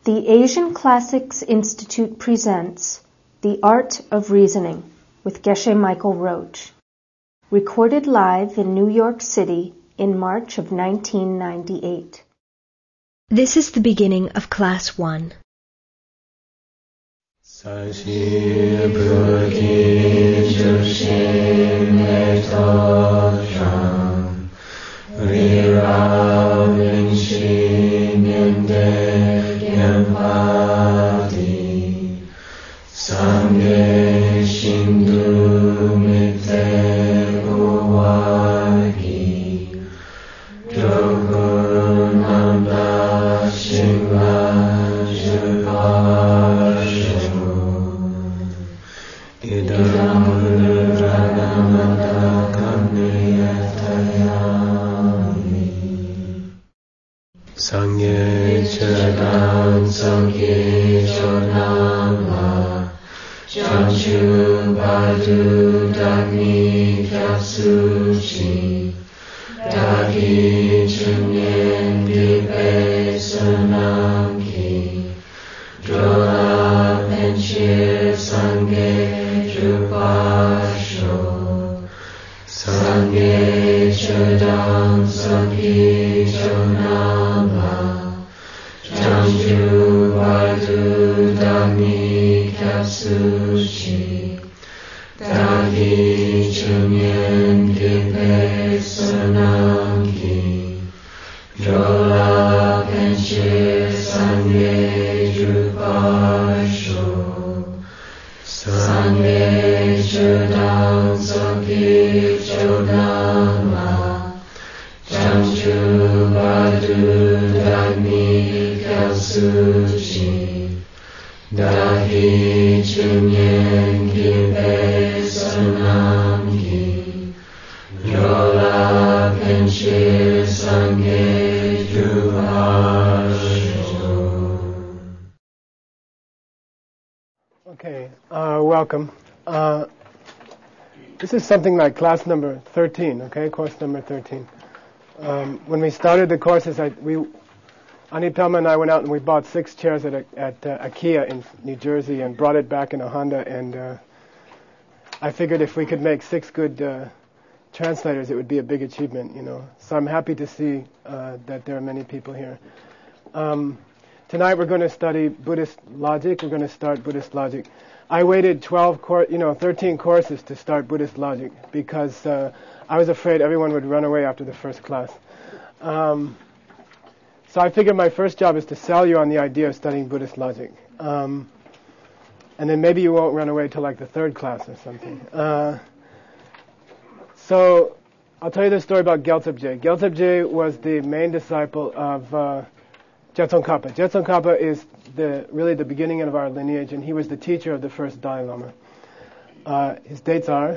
The Asian Classics Institute presents The Art of Reasoning with Geshe Michael Roach, recorded live in New York City in March of 1998. This is the beginning of Class 1. Sangye Shindu Mite Uwagi Jogunanda Shingla Jupashu Idam Ranamada Kamniyatayami Sangye Chadam Sangye Chodama Chanchu Badu Dagni Kyatsuchi Dagi Chunyen Dipe Sunamki Drola Penchir Sangye Jupasho Sangye Chodam Sangye Chonama Chanchu Badu Dagni Kyatsuchi Dagi Chunyen Dipe Sunamki Drola Penchir Sangye Jupasho Sangye Chodam Sangye Chodama Chanchu Badu Dagni Kyatsuchi Dagi Chunyen Dipe Sunamki Drola Penchir Sangye Jupasho. Okay, welcome. This is something like class number 13, okay, course number 13. When we started the courses, Anitama and I went out and we bought 6 chairs at IKEA in New Jersey and brought it back in a Honda, and I figured if we could make 6 good translators, it would be a big achievement, you know. So I'm happy to see that there are many people here. Tonight we're going to study Buddhist logic. We're going to start Buddhist logic. I waited 13 courses to start Buddhist logic because I was afraid everyone would run away after the first class. So I figured my first job is to sell you on the idea of studying Buddhist logic. And then maybe you won't run away till like the 3rd class or something. So I'll tell you the story about Gyaltsab-je. Gyaltsab-je was the main disciple of Je Tsongkhapa. Je Tsongkhapa is really the beginning of our lineage, and he was the teacher of the first Dalai Lama. His dates are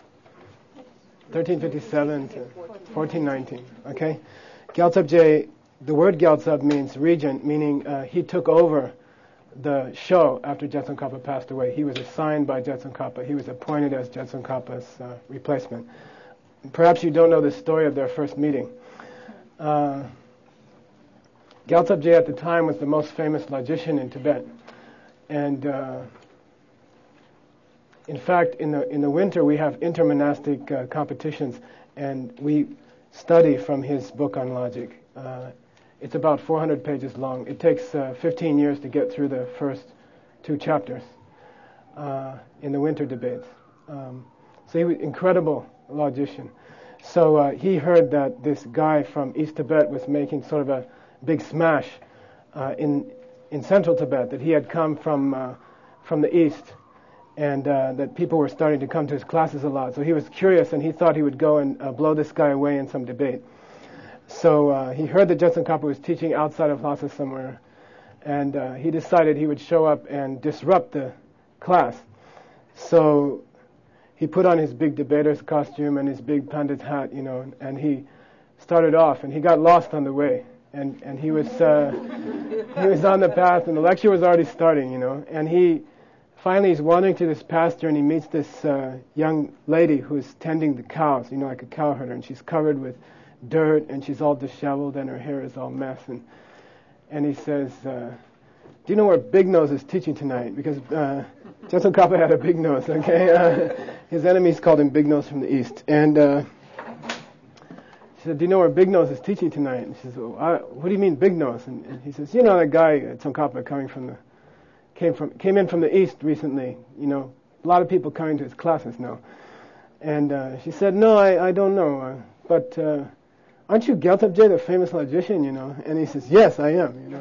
1357 to 1419. Okay, Gyaltsab-je. The word Gyaltsab means regent, meaning he took over the show after Je Tsongkhapa passed away. He was assigned by Je Tsongkhapa. He was appointed as Je Tsongkhapa's replacement. Perhaps you don't know the story of their first meeting. Gyaltsab-je at the time was the most famous logician in Tibet. And in fact, in the winter we have intermonastic competitions, and we study from his book on logic. It's about 400 pages long. It takes 15 years to get through the first 2 chapters in the winter debates. So he was an incredible logician. So he heard that this guy from East Tibet was making sort of a big smash in central Tibet, that he had come from the east, and that people were starting to come to his classes a lot. So he was curious, and he thought he would go and blow this guy away in some debate. So he heard that Je Tsongkhapa was teaching outside of Lhasa somewhere, and he decided he would show up and disrupt the class. So he put on his big debater's costume and his big pandit's hat, you know, and he started off, and he got lost on the way, and he was on the path, and the lecture was already starting, you know, and finally he's wandering through this pasture, and he meets this young lady who's tending the cows, you know, like a cow herder, and she's covered with dirt, and she's all disheveled, and her hair is all mess, and he says, do you know where Big Nose is teaching tonight? Because Tsongkhapa had a big nose, okay? His enemies called him Big Nose from the East. And she said, do you know where Big Nose is teaching tonight? And she says, what do you mean Big Nose? And he says, you know that guy at Tsongkhapa came in from the East recently. You know, a lot of people coming to his classes now. And she said, no, I don't know. But aren't you Gyaltsabje, the famous logician, you know? And he says, yes, I am, you know.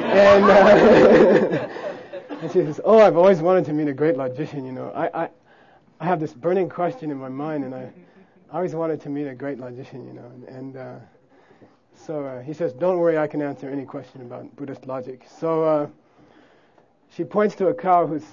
And she says, oh, I've always wanted to meet a great logician, you know. I have this burning question in my mind, and I always wanted to meet a great logician, you know. And so he says, don't worry, I can answer any question about Buddhist logic. So she points to a cow who's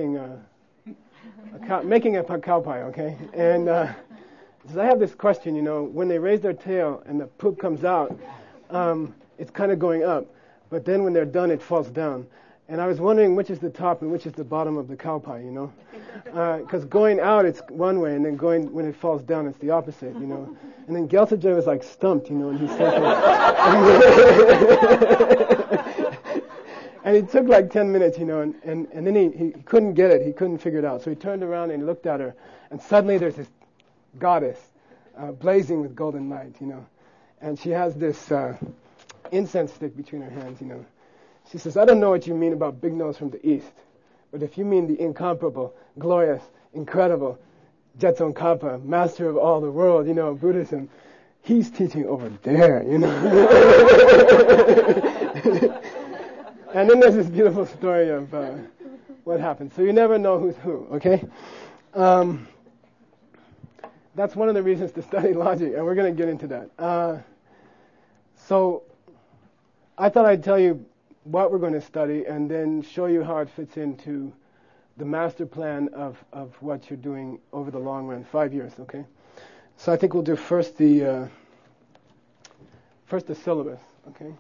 making a cow pie, okay? And says, I have this question, you know, when they raise their tail and the poop comes out, it's kind of going up, but then when they're done, it falls down. And I was wondering which is the top and which is the bottom of the cow pie, you know? Because going out, it's one way, and then when it falls down, it's the opposite, you know? And then Gyaltsabje was like stumped, you know, and he said, and it took like 10 minutes, you know, and then he couldn't get it, he couldn't figure it out. So he turned around and he looked at her, and suddenly there's this goddess blazing with golden light, you know. And she has this incense stick between her hands, you know. She says, I don't know what you mean about Big Nose from the East, but if you mean the incomparable, glorious, incredible Je Tsongkhapa, master of all the world, you know, Buddhism, he's teaching over there, you know. And then there's this beautiful story of what happened. So you never know who's who, okay? That's one of the reasons to study logic, and we're going to get into that. So I thought I'd tell you what we're going to study and then show you how it fits into the master plan of what you're doing over the long run, 5 years, okay? So I think we'll do first the syllabus, okay?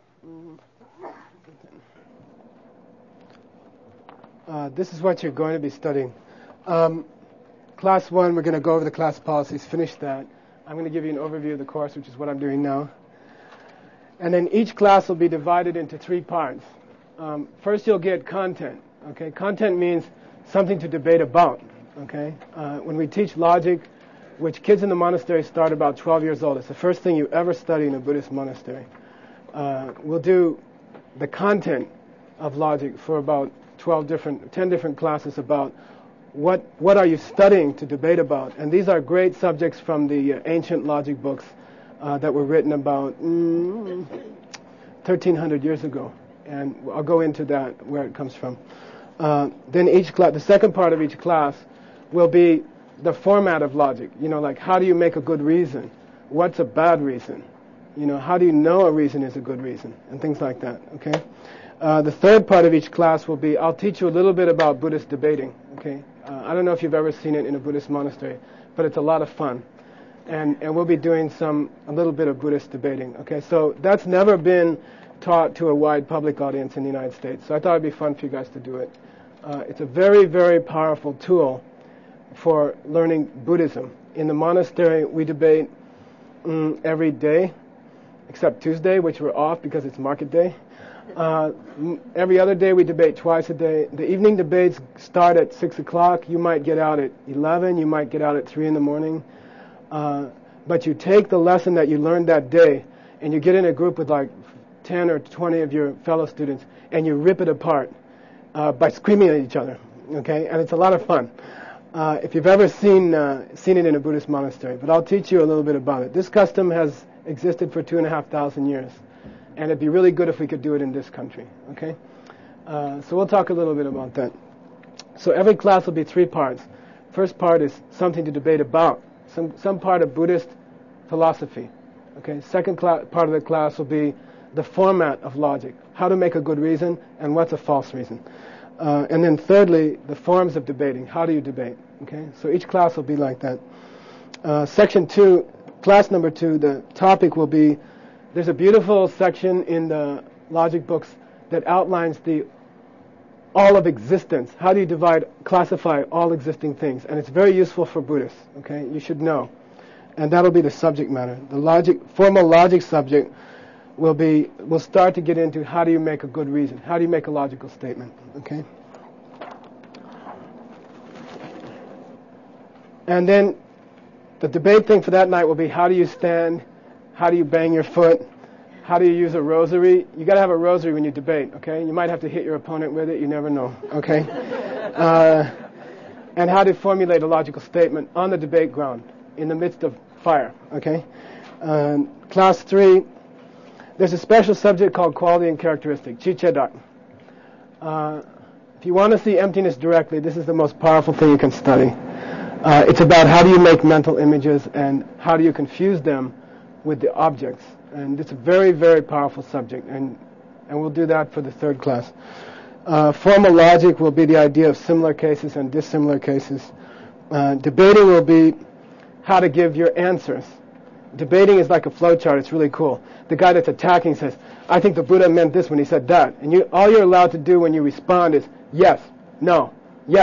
This is what you're going to be studying. Class 1, we're going to go over the class policies, finish that. I'm going to give you an overview of the course, which is what I'm doing now. And then each class will be divided into 3 parts. First, you'll get content. Okay, content means something to debate about. Okay, when we teach logic, which kids in the monastery start about 12 years old, it's the first thing you ever study in a Buddhist monastery. We'll do the content of logic for about 10 different classes about what are you studying to debate about. And these are great subjects from the ancient logic books that were written about 1,300 years ago. And I'll go into that, where it comes from. Then the second part of each class will be the format of logic. You know, like how do you make a good reason? What's a bad reason? You know, how do you know a reason is a good reason? And things like that, okay? The third part of each class will be, I'll teach you a little bit about Buddhist debating, okay? I don't know if you've ever seen it in a Buddhist monastery, but it's a lot of fun. And we'll be doing a little bit of Buddhist debating, okay? So that's never been taught to a wide public audience in the United States. So I thought it'd be fun for you guys to do it. It's a very, very powerful tool for learning Buddhism. In the monastery, we debate every day, except Tuesday, which we're off because it's market day. Every other day we debate twice a day. The evening debates start at 6 o'clock. You might get out at 11. You might get out at 3 in the morning. But you take the lesson that you learned that day and you get in a group with like 10 or 20 of your fellow students and you rip it apart by screaming at each other. Okay? And it's a lot of fun. If you've ever seen it in a Buddhist monastery. But I'll teach you a little bit about it. This custom has existed for 2,500 years. And it'd be really good if we could do it in this country, okay? So we'll talk a little bit about that. So every class will be 3 parts. First part is something to debate about, some part of Buddhist philosophy, okay? Second part of the class will be the format of logic, how to make a good reason and what's a false reason. And then thirdly, the forms of debating, how do you debate, okay? So each class will be like that. Section 2, class number 2, the topic will be, there's a beautiful section in the logic books that outlines all of existence. How do you classify all existing things? And it's very useful for Buddhists, okay? You should know. And that'll be the subject matter. The formal logic subject we'll start to get into how do you make a good reason, how do you make a logical statement, okay? And then the debate thing for that night will be how do you stand, how do you bang your foot, how do you use a rosary? You got to have a rosary when you debate, okay? You might have to hit your opponent with it, you never know, okay? And how to formulate a logical statement on the debate ground in the midst of fire, okay? Class 3, there's a special subject called quality and characteristic, Chichedak. If you want to see emptiness directly, this is the most powerful thing you can study. It's about how do you make mental images and how do you confuse them with the objects. And it's a very, very powerful subject, and we'll do that for the third class. Formal logic will be the idea of similar cases and dissimilar cases. Debating will be how to give your answers. Debating is like a flowchart. It's really cool. The guy that's attacking says, I think the Buddha meant this when he said that. And all you're allowed to do when you respond is yes, no,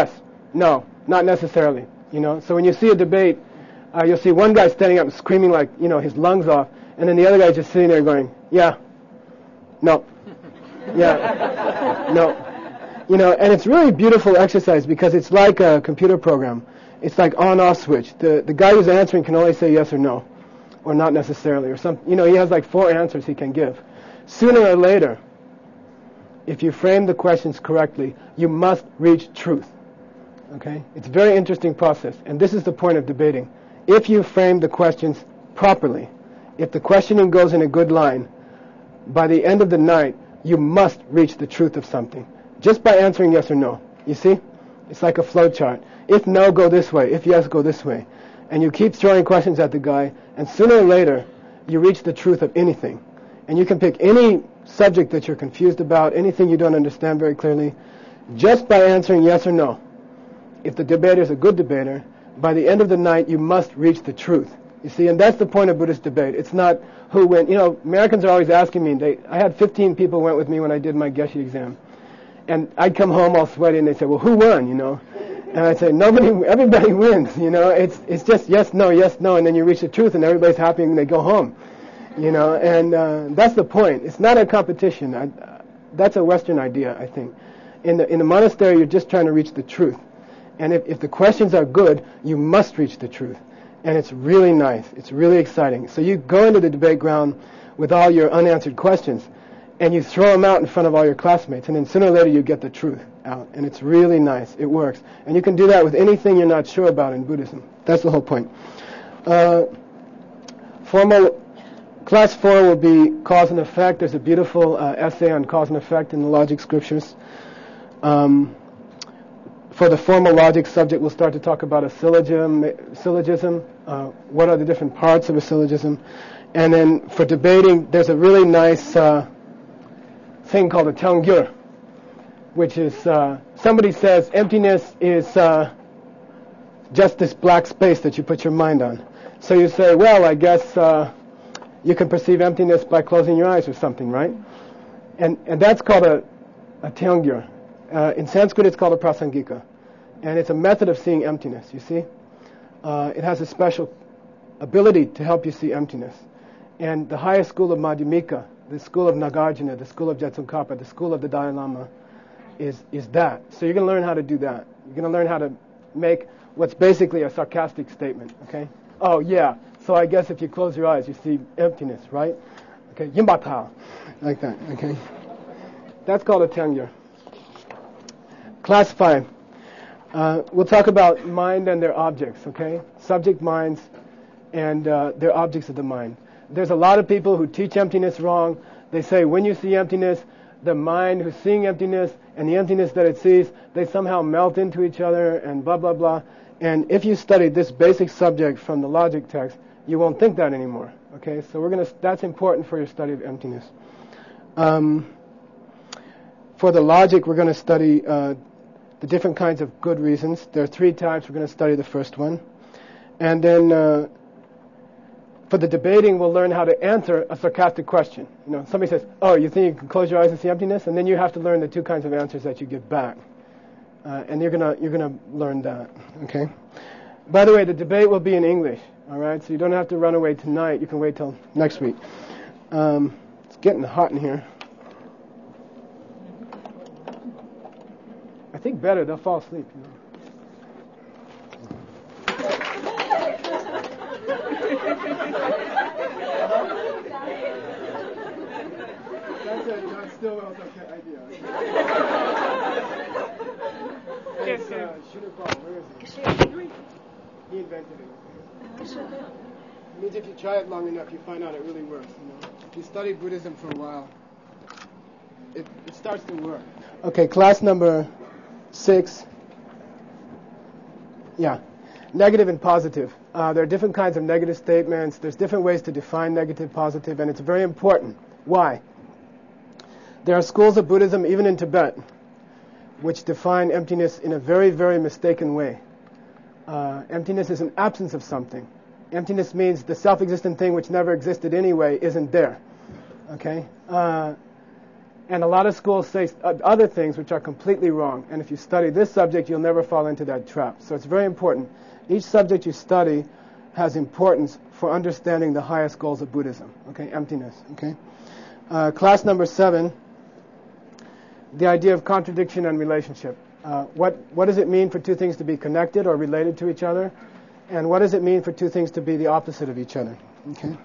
not necessarily. You know. So when you see a debate, you'll see one guy standing up and screaming like, his lungs off, and then the other guy just sitting there going, yeah, no, yeah, no. And it's really beautiful exercise because it's like a computer program. It's like on-off switch. The guy who's answering can only say yes or no, or not necessarily, or some. He has like 4 answers he can give. Sooner or later, if you frame the questions correctly, you must reach truth. Okay? It's a very interesting process, and this is the point of debating. If you frame the questions properly, if the questioning goes in a good line, by the end of the night, you must reach the truth of something. Just by answering yes or no. You see? It's like a flow chart. If no, go this way. If yes, go this way. And you keep throwing questions at the guy, and sooner or later, you reach the truth of anything. And you can pick any subject that you're confused about, anything you don't understand very clearly, just by answering yes or no. If the debater is a good debater, by the end of the night, you must reach the truth. You see, and that's the point of Buddhist debate. It's not who went. Americans are always asking me. I had 15 people went with me when I did my Geshe exam. And I'd come home all sweaty, and they'd say, well, who won, And I'd say, everybody wins, It's just yes, no, and then you reach the truth, and everybody's happy, and they go home, And that's the point. It's not a competition. That's a Western idea, I think. In the monastery, you're just trying to reach the truth. And if the questions are good, you must reach the truth. And it's really nice. It's really exciting. So you go into the debate ground with all your unanswered questions, and you throw them out in front of all your classmates, and then sooner or later you get the truth out. And it's really nice. It works. And you can do that with anything you're not sure about in Buddhism. That's the whole point. Class 4 will be cause and effect. There's a beautiful essay on cause and effect in the logic scriptures. For the formal logic subject, we'll start to talk about a syllogism. What are the different parts of a syllogism? And then for debating, there's a really nice thing called a Teongyur, which is somebody says emptiness is just this black space that you put your mind on. So you say, well, I guess you can perceive emptiness by closing your eyes or something, right? And that's called a Teongyur. In Sanskrit, it's called a prasangika, and it's a method of seeing emptiness, you see? It has a special ability to help you see emptiness. And the highest school of Madhyamika, the school of Nagarjuna, the school of Jetsunkappa, the school of the Dalai Lama, is that. So you're going to learn how to do that. You're going to learn how to make what's basically a sarcastic statement, okay? Oh, yeah, so I guess if you close your eyes, you see emptiness, right? Okay, yimbata, like that, okay? That's called a Teongyur. Class 5. We'll talk about mind and their objects, okay? Subject minds and their objects of the mind. There's a lot of people who teach emptiness wrong. They say when you see emptiness, the mind who's seeing emptiness and the emptiness that it sees, they somehow melt into each other and blah, blah, blah. And if you study this basic subject from the logic text, you won't think that anymore, okay? So that's important for your study of emptiness. For the logic, we're going to study the different kinds of good reasons. There are 3 types. We're going to study the first one. And then for the debating, we'll learn how to answer a sarcastic question. Somebody says, oh, you think you can close your eyes and see emptiness? And then you have to learn the 2 kinds of answers that you give back. And you're gonna learn that, okay? By the way, the debate will be in English, all right? So you don't have to run away tonight. You can wait till next week. It's It's getting hot in here. I think better, they'll fall asleep, you know. That's a John Stillwell's idea. Yes, it's sir. Shinugami, where is he? He invented it. It means if you try it long enough, you find out it really works, you know. If you study Buddhism for a while, it starts to work. Okay, class number 6. Yeah, negative and positive. There are different kinds of negative statements. There's different ways to define negative, positive, and it's very important. Why? There are schools of Buddhism, even in Tibet, which define emptiness in a very, very mistaken way. Emptiness is an absence of something. Emptiness means the self-existent thing which never existed anyway isn't there. Okay? And a lot of schools say other things which are completely wrong. And if you study this subject, you'll never fall into that trap. So it's very important. Each subject you study has importance for understanding the highest goals of Buddhism. Okay? Emptiness. Okay? Class number 7, the idea of contradiction and relationship. What does it mean for two things to be connected or related to each other? And what does it mean for two things to be the opposite of each other? Okay?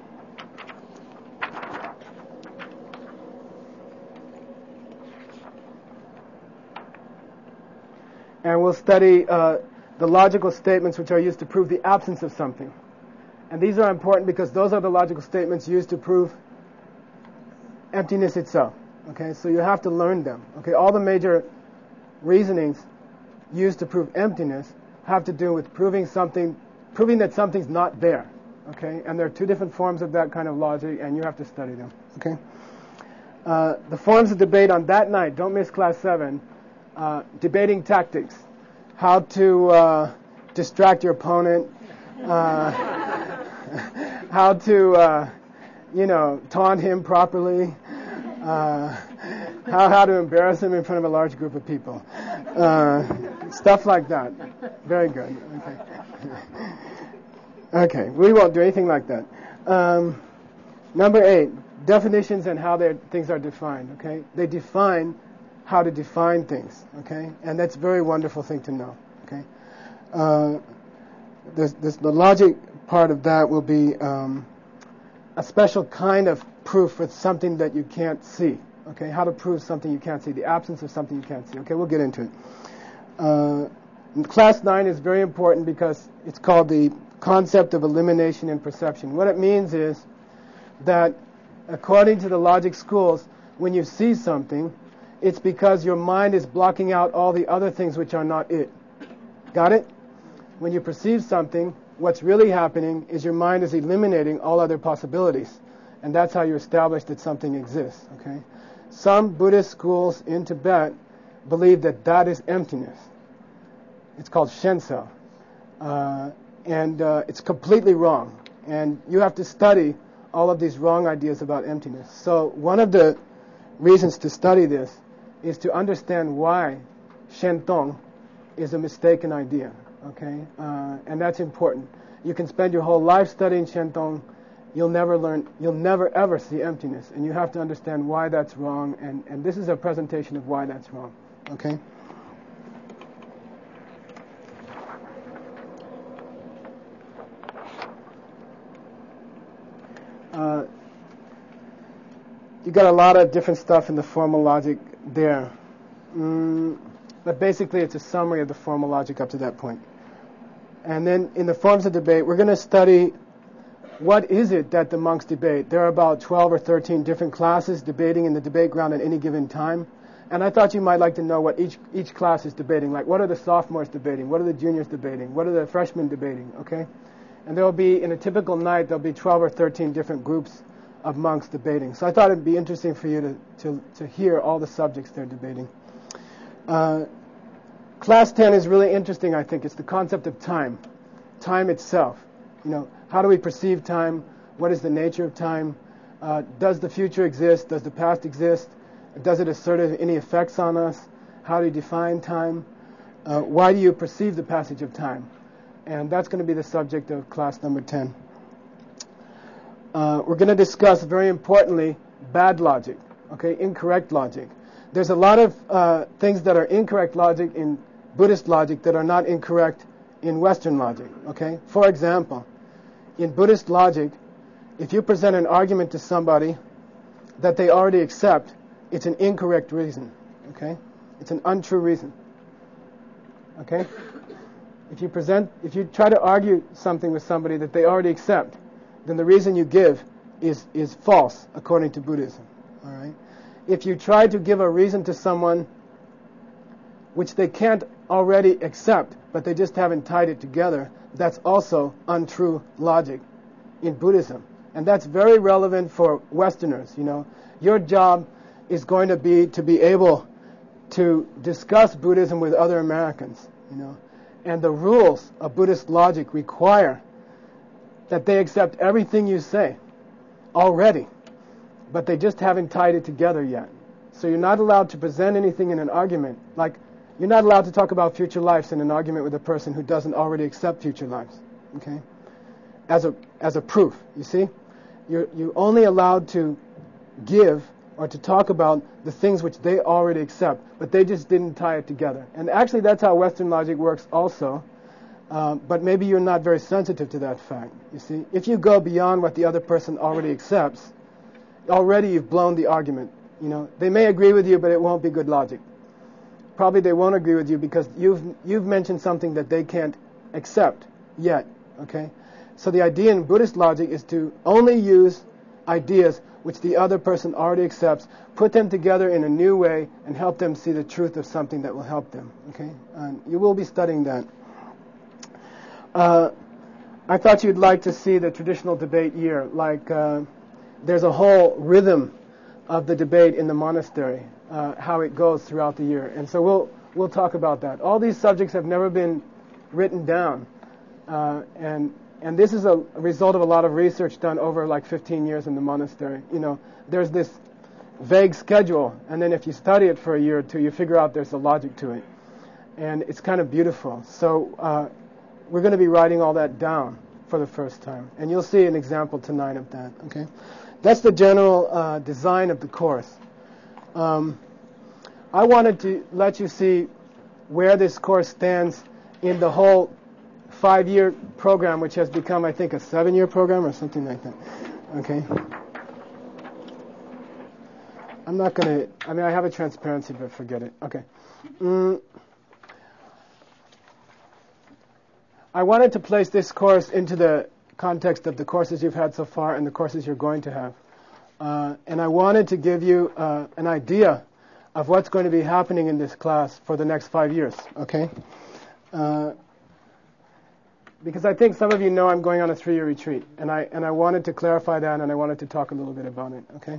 And we'll study the logical statements which are used to prove the absence of something. And these are important because those are the logical statements used to prove emptiness itself. Okay, so you have to learn them. Okay, all the major reasonings used to prove emptiness have to do with proving that something's not there. Okay, and there are two different forms of that kind of logic, and you have to study them. Okay, the forms of debate on that night. Don't miss class 7. Debating tactics, how to distract your opponent, how to taunt him properly. How to embarrass him in front of a large group of people. Stuff like that. Very good. Okay, we won't do anything like that. Number 8, definitions and how things are defined. Okay, they define how to define things. Okay, and that's a very wonderful thing to know. Okay, the logic part of that will be a special kind of proof with something that you can't see. Okay, how to prove something you can't see, the absence of something you can't see. Okay, we'll get into it. Class 9 is very important because it's called the concept of elimination in perception. What it means is that according to the logic schools, when you see something, it's because your mind is blocking out all the other things which are not it. Got it? When you perceive something, what's really happening is your mind is eliminating all other possibilities. And that's how you establish that something exists. Okay? Some Buddhist schools in Tibet believe that is emptiness. It's called Shensa. And it's completely wrong. And you have to study all of these wrong ideas about emptiness. So one of the reasons to study this is to understand why Shentong is a mistaken idea. Okay? And that's important. You can spend your whole life studying Shentong. You'll never ever see emptiness. And you have to understand why that's wrong. And this is a presentation of why that's wrong. Okay? You got a lot of different stuff in the formal logic there. But basically it's a summary of the formal logic up to that point. And then in the forms of debate, we're going to study what is it that the monks debate. There are about 12 or 13 different classes debating in the debate ground at any given time. And I thought you might like to know what each class is debating. Like, what are the sophomores debating? What are the juniors debating? What are the freshmen debating? Okay? And there will be, in a typical night, there'll be 12 or 13 different groups of monks debating. So I thought it'd be interesting for you to hear all the subjects they're debating. Class 10 is really interesting, I think. It's the concept of time. Time itself. How do we perceive time? What is the nature of time? Does the future exist? Does the past exist? Does it assert any effects on us? How do you define time? Why do you perceive the passage of time? And that's going to be the subject of class number 10. We're going to discuss, very importantly, bad logic, okay, incorrect logic. There's a lot of things that are incorrect logic in Buddhist logic that are not incorrect in Western logic, okay? For example, in Buddhist logic, if you present an argument to somebody that they already accept, it's an incorrect reason, okay? It's an untrue reason, okay? If you try to argue something with somebody that they already accept, then the reason you give is false according to Buddhism, all right? If you try to give a reason to someone which they can't already accept, but they just haven't tied it together, that's also untrue logic in Buddhism. And that's very relevant for Westerners, you know. Your job is going to be able to discuss Buddhism with other Americans, you know. And the rules of Buddhist logic require that they accept everything you say already, but they just haven't tied it together yet. So you're not allowed to present anything in an argument. Like, you're not allowed to talk about future lives in an argument with a person who doesn't already accept future lives, okay? As a proof, you see? You're only allowed to give or to talk about the things which they already accept, but they just didn't tie it together. And actually that's how Western logic works also, but maybe you're not very sensitive to that fact, you see? If you go beyond what the other person already accepts, already you've blown the argument, you know? They may agree with you, but it won't be good logic. Probably they won't agree with you because you've mentioned something that they can't accept yet, okay? So the idea in Buddhist logic is to only use ideas which the other person already accepts, put them together in a new way, and help them see the truth of something that will help them, okay? And you will be studying that. I thought you'd like to see the traditional debate year, like there's a whole rhythm of the debate in the monastery, how it goes throughout the year. And so we'll talk about that. All these subjects have never been written down, and this is a result of a lot of research done over like 15 years in the monastery. You know, there's this vague schedule, and then if you study it for a year or two, you figure out there's a logic to it. And it's kind of beautiful. So we're going to be writing all that down for the first time. And you'll see an example tonight of that, okay? That's the general design of the course. I wanted to let you see where this course stands in the whole 5-year program, which has become, I think, a 7-year program or something like that. Okay? I'm not going to, I have a transparency, but forget it. Okay. I wanted to place this course into the context of the courses you've had so far and the courses you're going to have. And I wanted to give you an idea of what's going to be happening in this class for the next 5 years, okay? Because I think some of you know I'm going on a 3-year retreat, and I wanted to clarify that, and I wanted to talk a little bit about it, okay?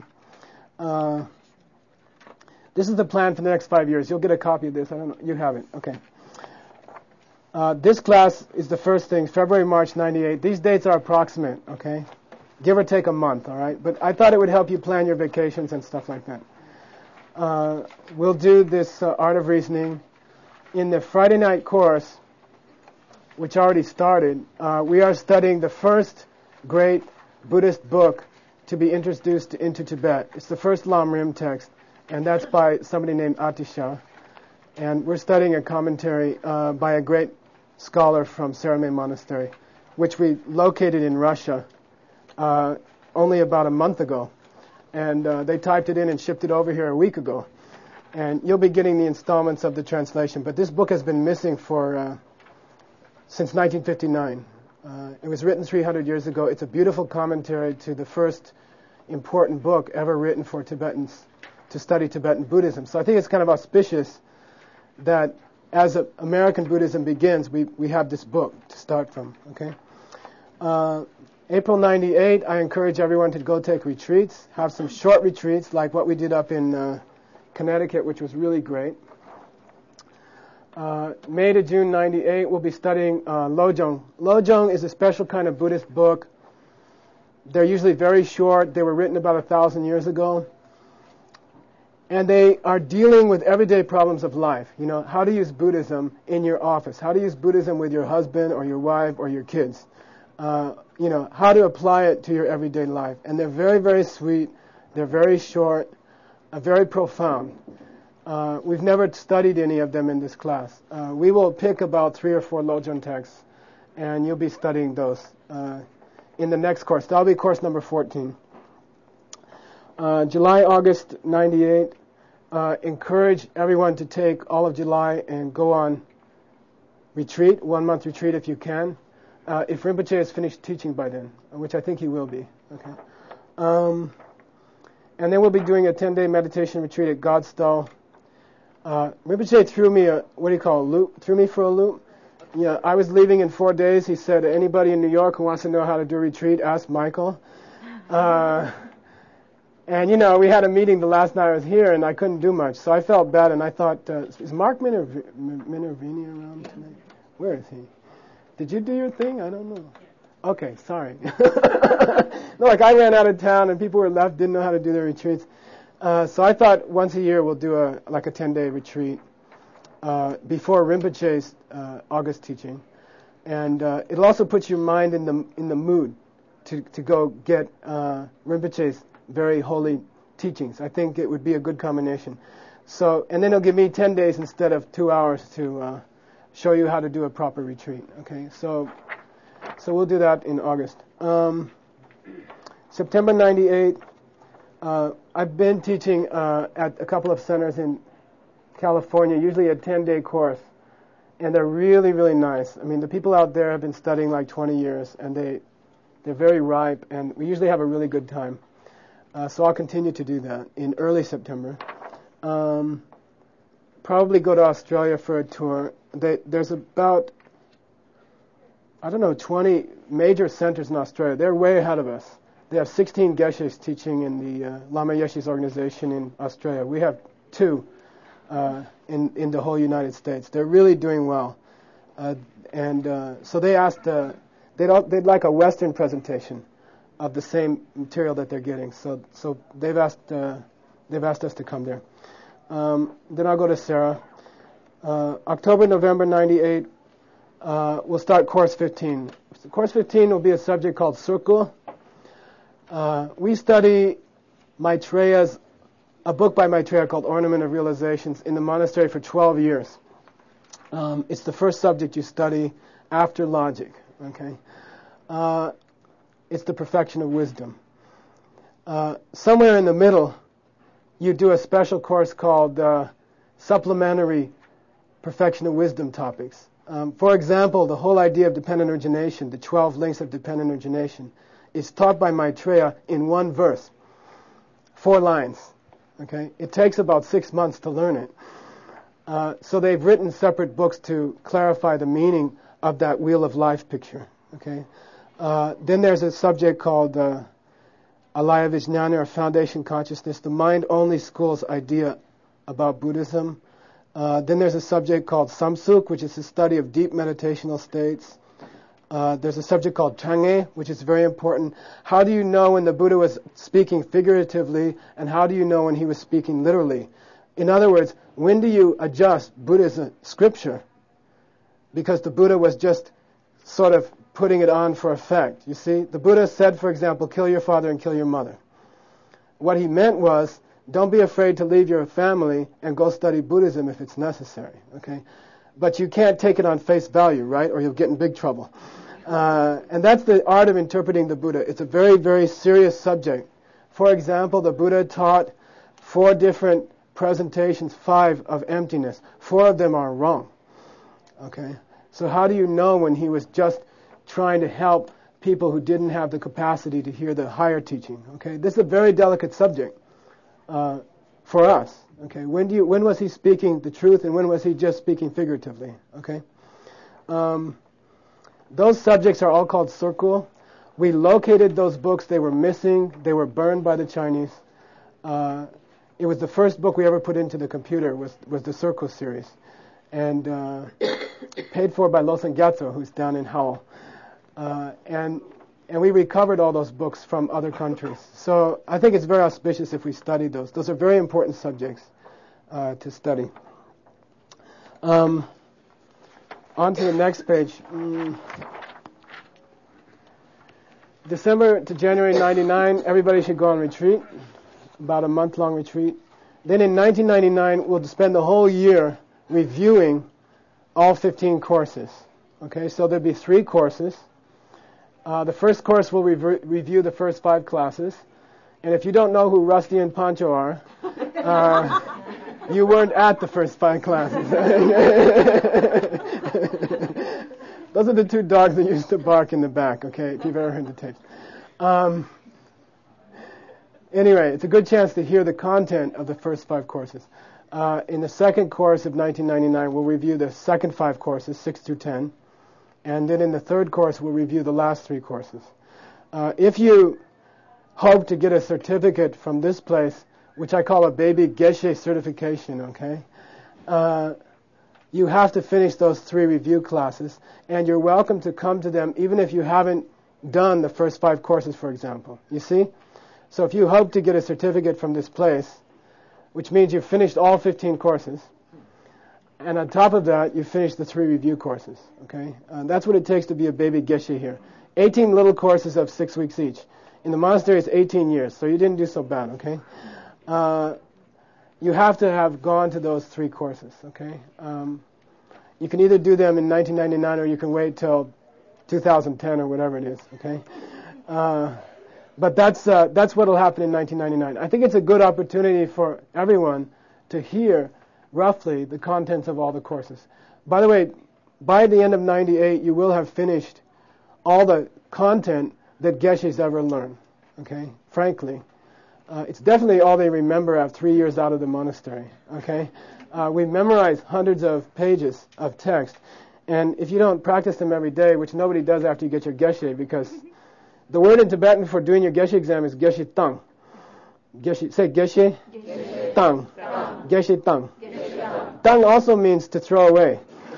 This is the plan for the next 5 years. You'll get a copy of this. I don't know. You have it. Okay. This class is the first thing, February, March 98. These dates are approximate, okay? Give or take a month, all right? But I thought it would help you plan your vacations and stuff like that. We'll do this Art of Reasoning. In the Friday night course, which already started, we are studying the first great Buddhist book to be introduced into Tibet. It's the first Lam Rim text, and that's by somebody named Atisha. And we're studying a commentary by a great scholar from Saramay Monastery, which we located in Russia only about a month ago. And they typed it in and shipped it over here a week ago. And you'll be getting the installments of the translation. But this book has been missing for since 1959. It was written 300 years ago. It's a beautiful commentary to the first important book ever written for Tibetans to study Tibetan Buddhism. So I think it's kind of auspicious that as American Buddhism begins, we have this book to start from, okay? April 98, I encourage everyone to go take retreats, have some short retreats like what we did up in Connecticut, which was really great. May to June 98, we'll be studying Lojong. Lojong is a special kind of Buddhist book. They're usually very short. They were written about 1,000 years ago. And they are dealing with everyday problems of life. You know, how to use Buddhism in your office. How to use Buddhism with your husband or your wife or your kids. You know, how to apply it to your everyday life. And they're very, very sweet. They're very short, very profound. We've never studied any of them in this class. We will pick about 3 or 4 Lojong texts, and you'll be studying those in the next course. That'll be course number 14. July, August 98. Encourage everyone to take all of July and go on retreat, 1-month retreat if you can. If Rinpoche has finished teaching by then, which I think he will be. Okay. And then we'll be doing a 10-day meditation retreat at Godstow. Rinpoche threw me a loop? Threw me for a loop. Yeah, I was leaving in 4 days. He said, anybody in New York who wants to know how to do a retreat, ask Michael. And, we had a meeting the last night I was here, and I couldn't do much. So I felt bad, and I thought, is Mark Minervini around tonight? Where is he? Did you do your thing? I don't know. Okay, sorry. No, I ran out of town, and people were left, didn't know how to do their retreats. So I thought once a year we'll do a 10-day retreat before Rinpoche's August teaching. And it'll also put your mind in the mood to go get Rinpoche's very holy teachings. I think it would be a good combination. So, and then it'll give me 10 days instead of 2 hours to show you how to do a proper retreat. Okay, so we'll do that in August. September 98. I've been teaching at a couple of centers in California, usually a 10-day course, and they're really, really nice. I mean, the people out there have been studying like 20 years, and they're very ripe, and we usually have a really good time. So I'll continue to do that in early September. Probably go to Australia for a tour. There's about, 20 major centers in Australia. They're way ahead of us. They have 16 geshes teaching in the Lama Yeshe's organization in Australia. We have 2 in the whole United States. They're really doing well. So they asked, they'd like a Western presentation of the same material that they're getting. So they've asked us to come there. Then I'll go to Sarah. October, November 98, we'll start Course 15. Course 15 will be a subject called Circle. We study a book by Maitreya called Ornament of Realizations in the monastery for 12 years. It's the first subject you study after logic. Okay. It's the perfection of wisdom. Somewhere in the middle, you do a special course called Supplementary Perfection of Wisdom Topics. For example, the whole idea of dependent origination, the 12 links of dependent origination, is taught by Maitreya in 1 verse, 4 lines. Okay, it takes about 6 months to learn it. So they've written separate books to clarify the meaning of that wheel of life picture. Okay. Then there's a subject called Alaya Vijnana, or Foundation Consciousness, the mind-only school's idea about Buddhism. Then there's a subject called Samsuk, which is the study of deep meditational states. There's a subject called Chang'e, which is very important. How do you know when the Buddha was speaking figuratively, and how do you know when he was speaking literally? In other words, when do you adjust Buddha's scripture? Because the Buddha was just sort of putting it on for effect. You see, the Buddha said, for example, kill your father and kill your mother. What he meant was, don't be afraid to leave your family and go study Buddhism if it's necessary. Okay, but you can't take it on face value, right? Or you'll get in big trouble. And that's the art of interpreting the Buddha. It's a very, very serious subject. For example, the Buddha taught 4 different presentations, 5 of emptiness. 4 of them are wrong. Okay, so how do you know when he was just trying to help people who didn't have the capacity to hear the higher teaching? Okay, this is a very delicate subject for us. Okay, when was he speaking the truth, and when was he just speaking figuratively? Okay, those subjects are all called Circle. We located those books. They were missing. They were burned by the Chinese. It was the first book we ever put into the computer. Was the Circle series, and paid for by Losang Gyatso, who's down in Howell. And we recovered all those books from other countries. So I think it's very auspicious if we study those. Those are very important subjects to study. On to the next page. December to January 99, everybody should go on retreat. about a month-long retreat. Then in 1999, we'll spend the whole year reviewing all 15 courses. Okay, so there'll be 3 courses. The first course will review the first 5 classes. And if you don't know who Rusty and Pancho are, you weren't at the first 5 classes. Those are the 2 dogs that used to bark in the back, okay, if you've ever heard the tapes. Anyway, it's a good chance to hear the content of the first 5 courses. In the second course of 1999, we'll review the second 5 courses, 6 through 10. And then in the third course, we'll review the last 3 courses. If you hope to get a certificate from this place, which I call a baby Geshe certification, okay, you have to finish those 3 review classes, and you're welcome to come to them even if you haven't done the first 5 courses, for example. You see? So if you hope to get a certificate from this place, which means you've finished all 15 courses, and on top of that, you've finished the 3 review courses, okay? That's what it takes to be a baby Geshe here. 18 little courses of 6 weeks each. In the monastery, it's 18 years, so you didn't do so bad, okay? You have to have gone to those 3 courses, okay? You can either do them in 1999 or you can wait till 2010 or whatever it is, okay? But that's what will happen in 1999. I think it's a good opportunity for everyone to hear roughly the contents of all the courses. By the way, by the end of 98, you will have finished all the content that Geshes ever learned, okay? Frankly. It's definitely all they remember after 3 years out of the monastery, okay? We memorize hundreds of pages of text, and if you don't practice them every day, which nobody does after you get your Geshe, because the word in Tibetan for doing your Geshe exam is Geshe Tang. Geshe, say Geshe? Geshe. Tang. Geshe Tang. Tang also means to throw away.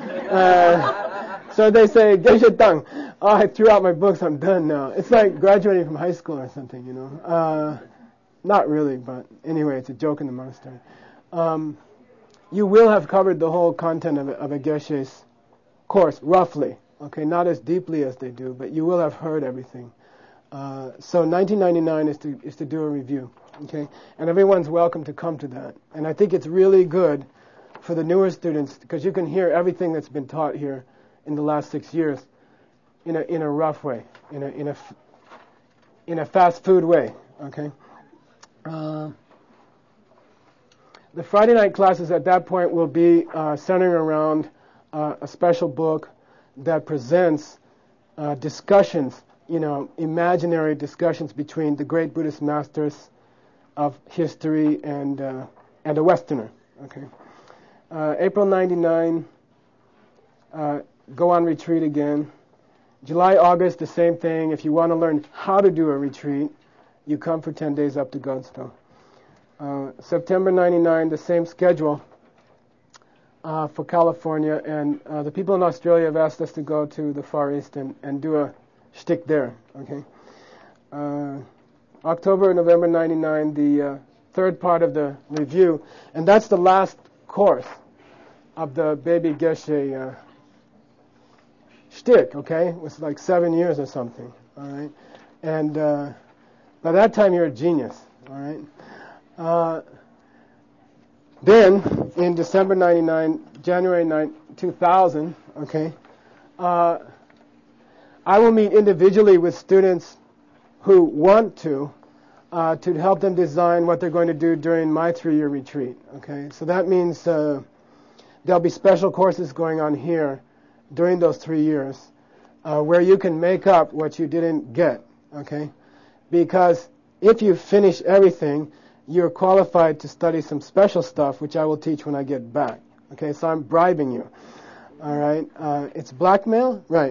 So they say, Geshe Tang. Oh, I threw out my books, I'm done now. It's like graduating from high school or something, you know. Not really, but anyway, it's a joke in the monastery. You will have covered the whole content of a Geshe's course, roughly. Okay, not as deeply as they do, but you will have heard everything. So 1999 is to do a review, okay? And everyone's welcome to come to that. And I think it's really good for the newer students because you can hear everything that's been taught here in the last 6 years in a rough way, in a fast food way, okay? The Friday night classes at that point will be centering around a special book that presents discussions, imaginary discussions between the great Buddhist masters of history and a Westerner. Okay, April 99, go on retreat again. July, August, the same thing. If you want to learn how to do a retreat, you come for 10 days up to Godstow. September 99, the same schedule for California, and the people in Australia have asked us to go to the Far East and do a shtick there. Okay. October, November 99, the third part of the review, and that's the last course of the Baby Geshe shtick. Okay, it was like 7 years or something. All right, and by that time you're a genius. All right. Then, in December 99, January 2000, okay, I will meet individually with students who want to help them design what they're going to do during my 3-year retreat, okay? So that means there'll be special courses going on here during those 3 years where you can make up what you didn't get, okay? Because if you finish everything, you're qualified to study some special stuff, which I will teach when I get back. Okay, so I'm bribing you. All right, it's blackmail, right?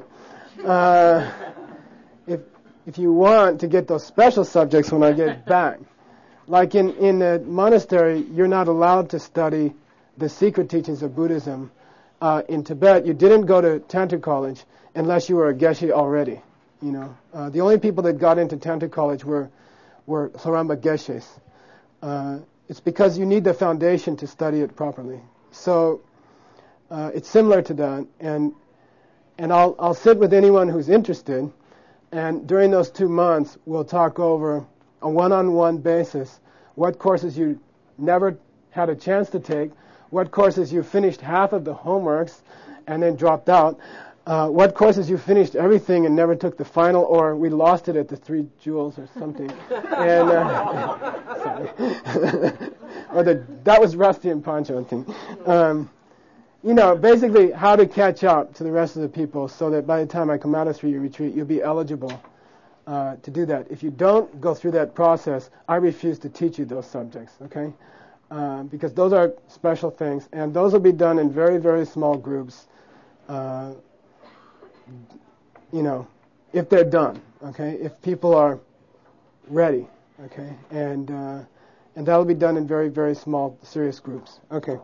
If you want to get those special subjects when I get back, like in the monastery, you're not allowed to study the secret teachings of Buddhism. In Tibet, you didn't go to Tantra College unless you were a Geshe already. The only people that got into Tantra College were Haramba Geshes. It's because you need the foundation to study it properly. So it's similar to that, and I'll sit with anyone who's interested, and during those 2 months we'll talk over a one-on-one basis what courses you never had a chance to take, what courses you finished half of the homeworks and then dropped out, what courses you finished everything and never took the final, or we lost it at the 3 Jewels or something. And or that was Rusty and Pancho, I think. Basically how to catch up to the rest of the people so that by the time I come out of 3-year retreat, you'll be eligible to do that. If you don't go through that process, I refuse to teach you those subjects, okay? Because those are special things, and those will be done in very, very small groups, if they're done, okay? If people are ready, okay? And that'll be done in very, very small, serious groups, okay?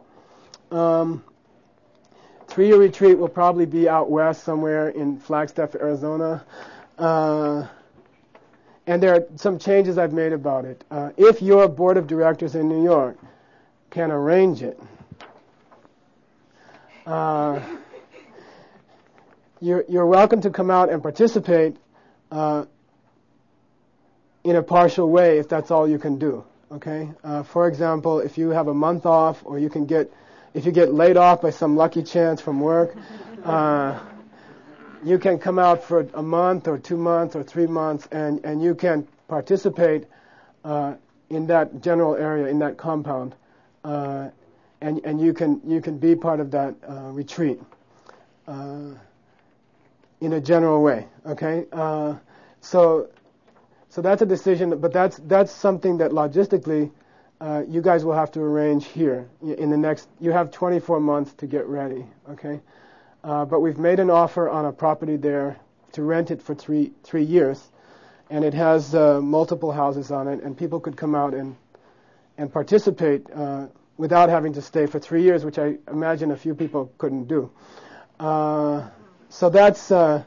3-year retreat will probably be out west somewhere in Flagstaff, Arizona. And there are some changes I've made about it. If your board of directors in New York can arrange it, you're welcome to come out and participate in a partial way if that's all you can do. Okay. For example, if you have a month off, or if you get laid off by some lucky chance from work, you can come out for a month or 2 months or 3 months, and you can participate in that general area, in that compound, and you can be part of that retreat in a general way. Okay, so that's a decision, but that's something that logistically you guys will have to arrange here in the next. You have 24 months to get ready. Okay. But we've made an offer on a property there to rent it for 3 years, and it has multiple houses on it, and people could come out and participate without having to stay for 3 years, which I imagine a few people couldn't do. So that's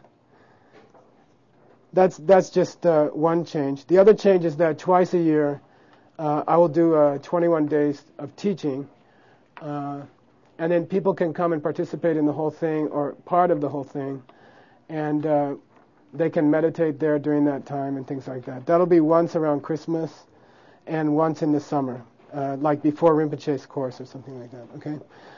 just one change. The other change is that twice a year I will do 21 days of teaching. And then people can come and participate in the whole thing or part of the whole thing, and they can meditate there during that time and things like that. That'll be once around Christmas and once in the summer, like before Rinpoche's course or something like that. Okay.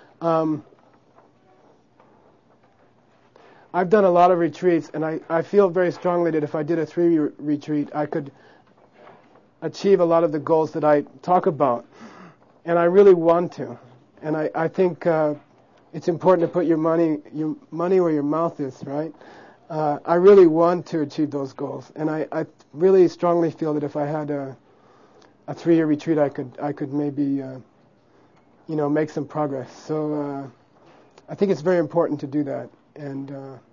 I've done a lot of retreats, and I feel very strongly that if I did a 3-year retreat, I could achieve a lot of the goals that I talk about, and I really want to. And I think it's important to put your money where your mouth is, right? I really want to achieve those goals, and I really strongly feel that if I had a 3-year retreat, I could maybe make some progress. So I think it's very important to do that, and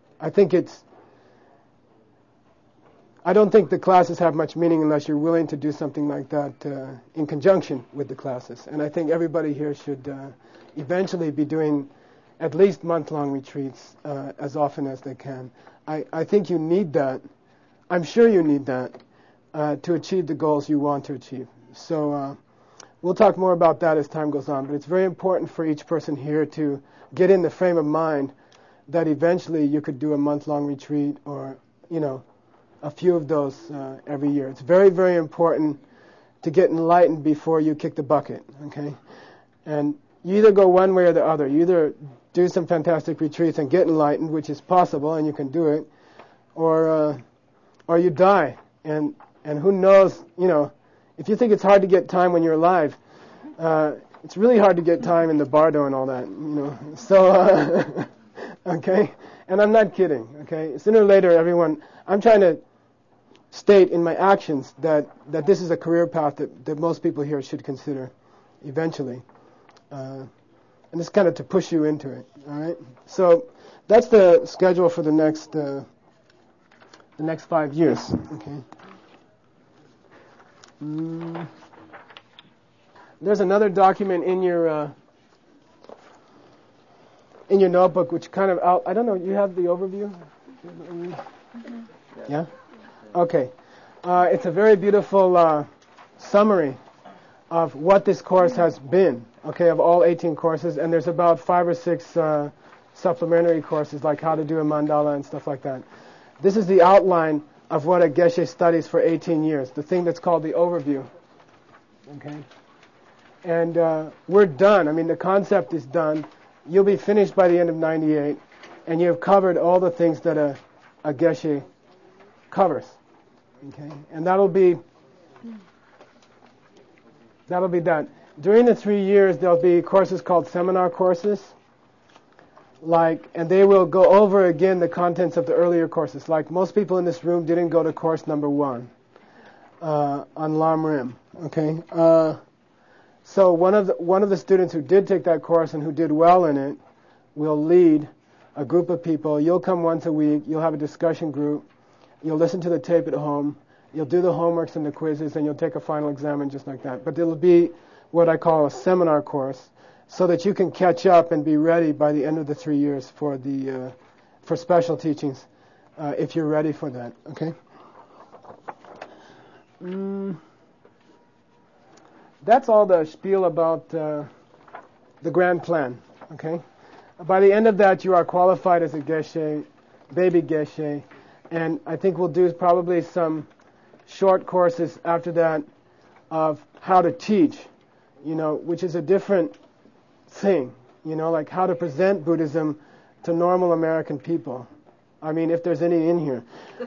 I don't think the classes have much meaning unless you're willing to do something like that in conjunction with the classes. And I think everybody here should eventually be doing at least month-long retreats as often as they can. I think you need that. I'm sure you need that to achieve the goals you want to achieve. So we'll talk more about that as time goes on. But it's very important for each person here to get in the frame of mind that eventually you could do a month-long retreat or, a few of those every year. It's very, very important to get enlightened before you kick the bucket, okay? And you either go one way or the other. You either do some fantastic retreats and get enlightened, which is possible, and you can do it, or you die. And who knows, if you think it's hard to get time when you're alive, it's really hard to get time in the bardo and all that, So, okay? And I'm not kidding, okay? Sooner or later, I'm trying to state in my actions that this is a career path that most people here should consider eventually. And it's kind of to push you into it, all right? So that's the schedule for the next 5 years, okay? There's another document in your notebook which kind of I don't know, you have the overview? Yeah? Okay. It's a very beautiful summary of what this course has been, okay, of all 18 courses, and there's about 5 or 6 supplementary courses like how to do a mandala and stuff like that. This is the outline of what a Geshe studies for 18 years, the thing that's called the overview. Okay? And we're done. I mean, the concept is done. You'll be finished by the end of 98, and you have covered all the things that a Geshe covers. Okay? And that'll be that. During the 3 years, there'll be courses called seminar courses, and they will go over again the contents of the earlier courses. Like most people in this room didn't go to course number 1 on Lam Rim. Okay. So one of the students who did take that course and who did well in it will lead a group of people. You'll come once a week. You'll have a discussion group. You'll listen to the tape at home. You'll do the homeworks and the quizzes, and you'll take a final exam and just like that. But it'll be what I call a seminar course, so that you can catch up and be ready by the end of the 3 years for special teachings, if you're ready for that. Okay. That's all the spiel about the grand plan. Okay. By the end of that, you are qualified as a Geshe, baby Geshe, and I think we'll do probably some short courses after that of how to teach, which is a different thing, like how to present Buddhism to normal American people. I mean, if there's any in here.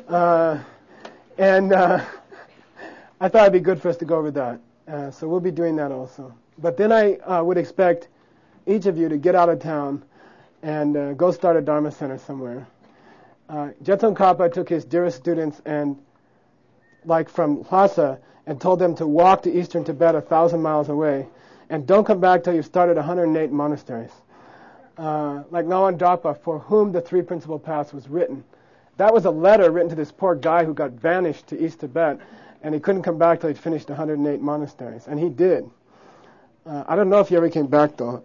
And I thought it'd be good for us to go over that. So we'll be doing that also. But then I would expect each of you to get out of town and go start a Dharma center somewhere. Jetsun Kappa took his dearest students and, from Lhasa, and told them to walk to eastern Tibet 1,000 miles away, and don't come back till you've started 108 monasteries. Like Ngawan Dapa, for whom the Three Principal Paths was written. That was a letter written to this poor guy who got banished to East Tibet, and he couldn't come back till he'd finished 108 monasteries, and he did. I don't know if he ever came back, though.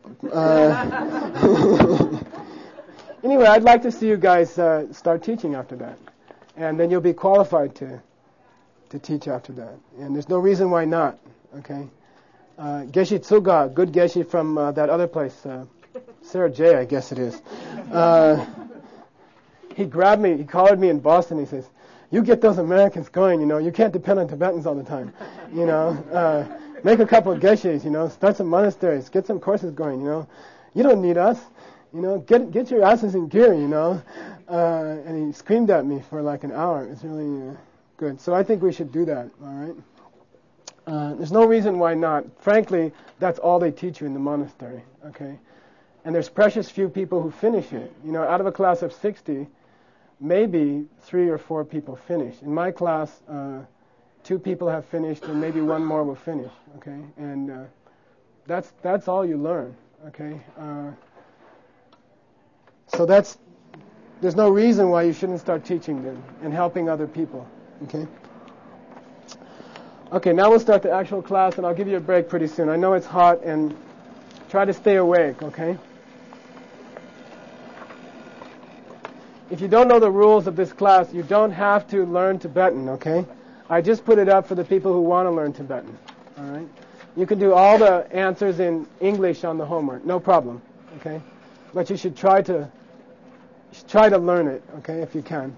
Anyway, I'd like to see you guys start teaching after that, and then you'll be qualified to teach after that. And there's no reason why not. Okay. Geshe Tsuga, good Geshe from that other place, Sarah J, I guess it is. He grabbed me, he collared me in Boston. He says, "You get those Americans going. You can't depend on Tibetans all the time. Make a couple of Geshes. Start some monasteries, get some courses going. You don't need us. Get your asses in gear. And he screamed at me for like an hour. It's really good. So I think we should do that. All right. There's no reason why not. Frankly, that's all they teach you in the monastery. Okay. And there's precious few people who finish it. Out of a class of 60, maybe 3 or 4 people finish. In my class, 2 people have finished, and maybe 1 more will finish. Okay, and that's all you learn. Okay, so there's no reason why you shouldn't start teaching them and helping other people. Okay. Okay, now we'll start the actual class, and I'll give you a break pretty soon. I know it's hot, and try to stay awake. Okay. If you don't know the rules of this class, you don't have to learn Tibetan, okay? I just put it up for the people who want to learn Tibetan, all right? You can do all the answers in English on the homework, no problem, okay? But you should try to learn it, okay, if you can.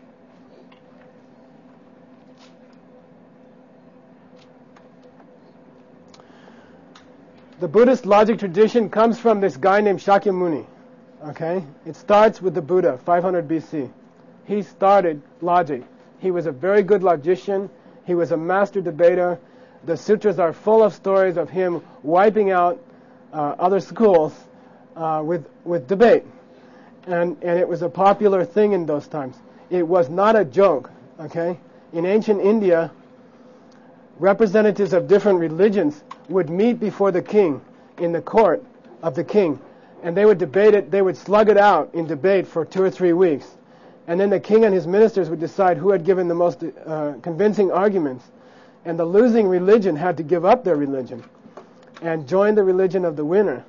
The Buddhist logic tradition comes from this guy named Shakyamuni. Okay? It starts with the Buddha, 500 BC. He started logic. He was a very good logician. He was a master debater. The sutras are full of stories of him wiping out other schools with debate. And it was a popular thing in those times. It was not a joke. Okay? In ancient India, representatives of different religions would meet before the king in the court of the king. And they would debate it, they would slug it out in debate for 2 or 3 weeks. And then the king and his ministers would decide who had given the most convincing arguments. And the losing religion had to give up their religion and join the religion of the winner.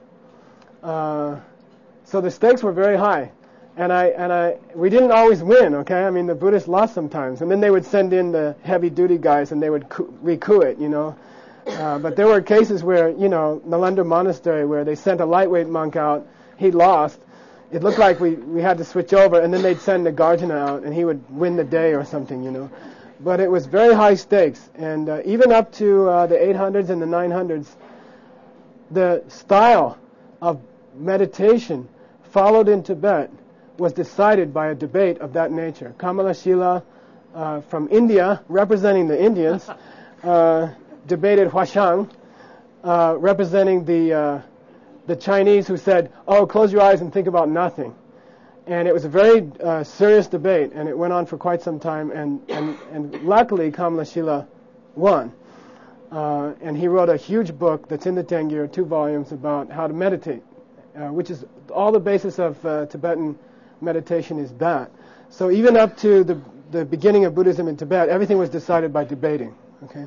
So the stakes were very high. And we didn't always win, okay? I mean, the Buddhists lost sometimes. And then they would send in the heavy-duty guys and they would recoup it, But there were cases where, Nalanda Monastery, where they sent a lightweight monk out, he lost. It looked like we had to switch over, and then they'd send the Garjana out, and he would win the day or something, but it was very high stakes. And even up to the 800s and the 900s, the style of meditation followed in Tibet was decided by a debate of that nature. Kamalashila from India, representing the Indians, debated Huashang, representing the Chinese, who said, "Oh, close your eyes and think about nothing." And it was a very serious debate, and it went on for quite some time, and luckily Kamalashila won. And he wrote a huge book that's in the Tengyur, 2 volumes, about how to meditate, which is all the basis of Tibetan meditation is that. So even up to the beginning of Buddhism in Tibet, everything was decided by debating. Okay.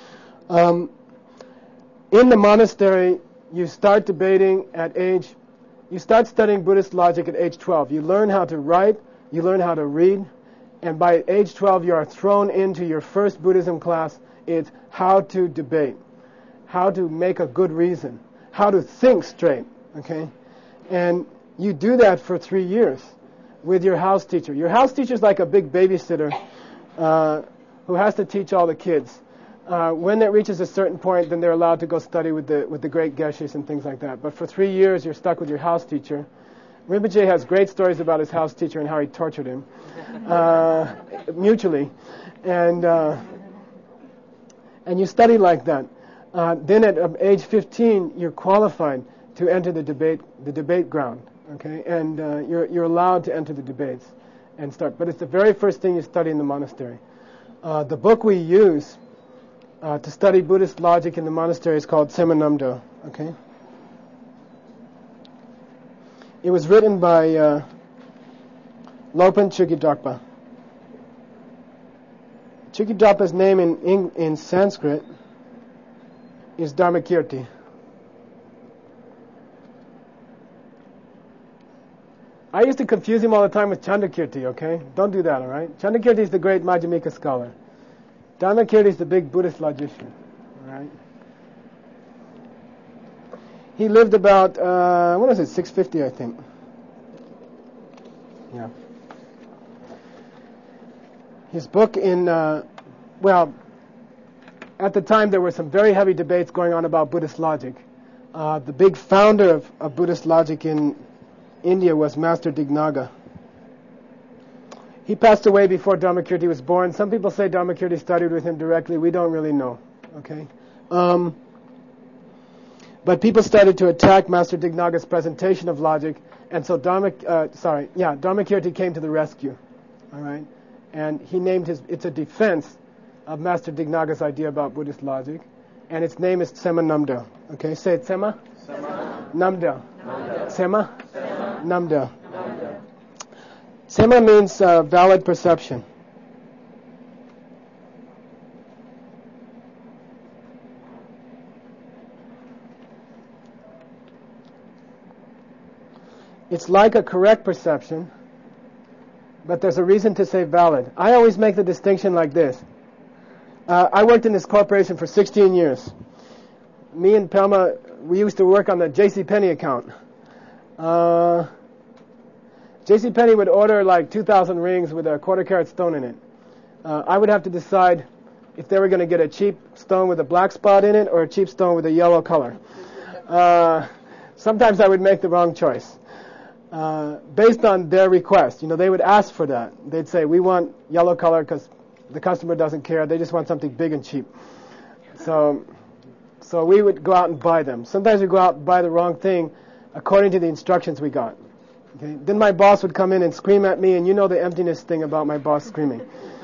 In the monastery, you start debating you start studying Buddhist logic at age 12. You learn how to write, you learn how to read, and by age 12 you are thrown into your first Buddhism class. It's how to debate, how to make a good reason, how to think straight, okay? And you do that for 3 years with your house teacher. Your house teacher is like a big babysitter who has to teach all the kids. When it reaches a certain point, then they're allowed to go study with the great geshes and things like that. But for 3 years, you're stuck with your house teacher. Rinpoche has great stories about his house teacher and how he tortured him mutually, and you study like that. Then at age 15, you're qualified to enter the debate ground. Okay, and you're allowed to enter the debates and start. But it's the very first thing you study in the monastery. The book we use to study Buddhist logic in the monastery is called Sema Namdo. Okay, it was written by Lopan Chukidrakpa. Chukidrakpa's name in Sanskrit is Dharmakirti. I used to confuse him all the time with Chandrakirti, okay? Don't do that, all right? Chandrakirti is the great Madhyamika scholar. Dharmakirti is the big Buddhist logician, all right? He lived about, 650, I think. Yeah. His book at the time there were some very heavy debates going on about Buddhist logic. The big founder of Buddhist logic in India was Master Dignaga. He passed away before Dharmakirti was born. Some people say Dharmakirti studied with him directly. We don't really know. Okay, but people started to attack Master Dignaga's presentation of logic, and so Dharmakirti came to the rescue. All right, and he named it's a defense of Master Dignaga's idea about Buddhist logic, and its name is Sema Namdo. Okay, say it, Sema. Sema. Namdo. Namdo. Sema. Sema. Namdo. Namdo. Sema means valid perception. It's like a correct perception, but there's a reason to say valid. I always make the distinction like this. I worked in this corporation for 16 years. Me and Pelma, we used to work on the JCPenney account. JCPenney would order like 2,000 rings with a quarter-carat stone in it. I would have to decide if they were going to get a cheap stone with a black spot in it or a cheap stone with a yellow color. Sometimes I would make the wrong choice. Based on their request. They would ask for that. They'd say, we want yellow color because the customer doesn't care. They just want something big and cheap. So we would go out and buy them. Sometimes we go out and buy the wrong thing according to the instructions we got. Okay? Then my boss would come in and scream at me, and you know the emptiness thing about my boss screaming.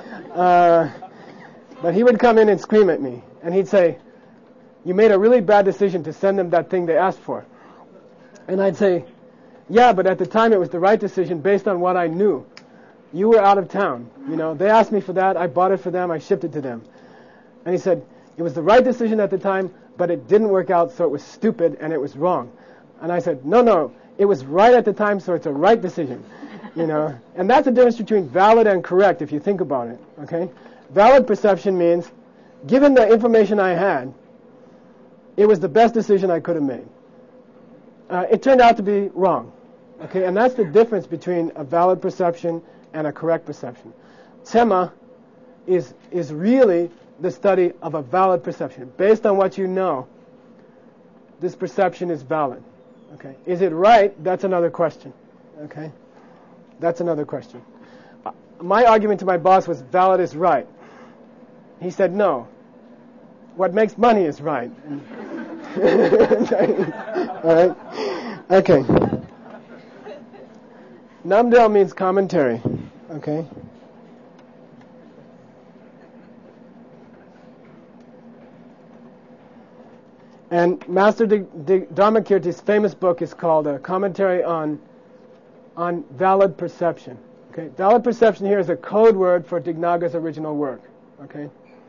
But he would come in and scream at me, and he'd say, you made a really bad decision to send them that thing they asked for. And I'd say, yeah, but at the time it was the right decision based on what I knew. You were out of town. They asked me for that. I bought it for them. I shipped it to them. And he said, it was the right decision at the time, but it didn't work out, so it was stupid and it was wrong. And I said, no, it was right at the time, so it's a right decision. And that's the difference between valid and correct, if you think about it. Okay? Valid perception means, given the information I had, it was the best decision I could have made. It turned out to be wrong. Okay, and that's the difference between a valid perception and a correct perception. Sema is really the study of a valid perception. Based on what you know, this perception is valid. Okay. Is it right? That's another question. Okay. That's another question. My argument to my boss was valid is right. He said no. What makes money is right. All right. Okay. Namdel means commentary. Okay. And Master Dharmakirti's famous book is called A Commentary on Valid Perception. Okay, valid perception here is a code word for Dignaga's original work. Okay,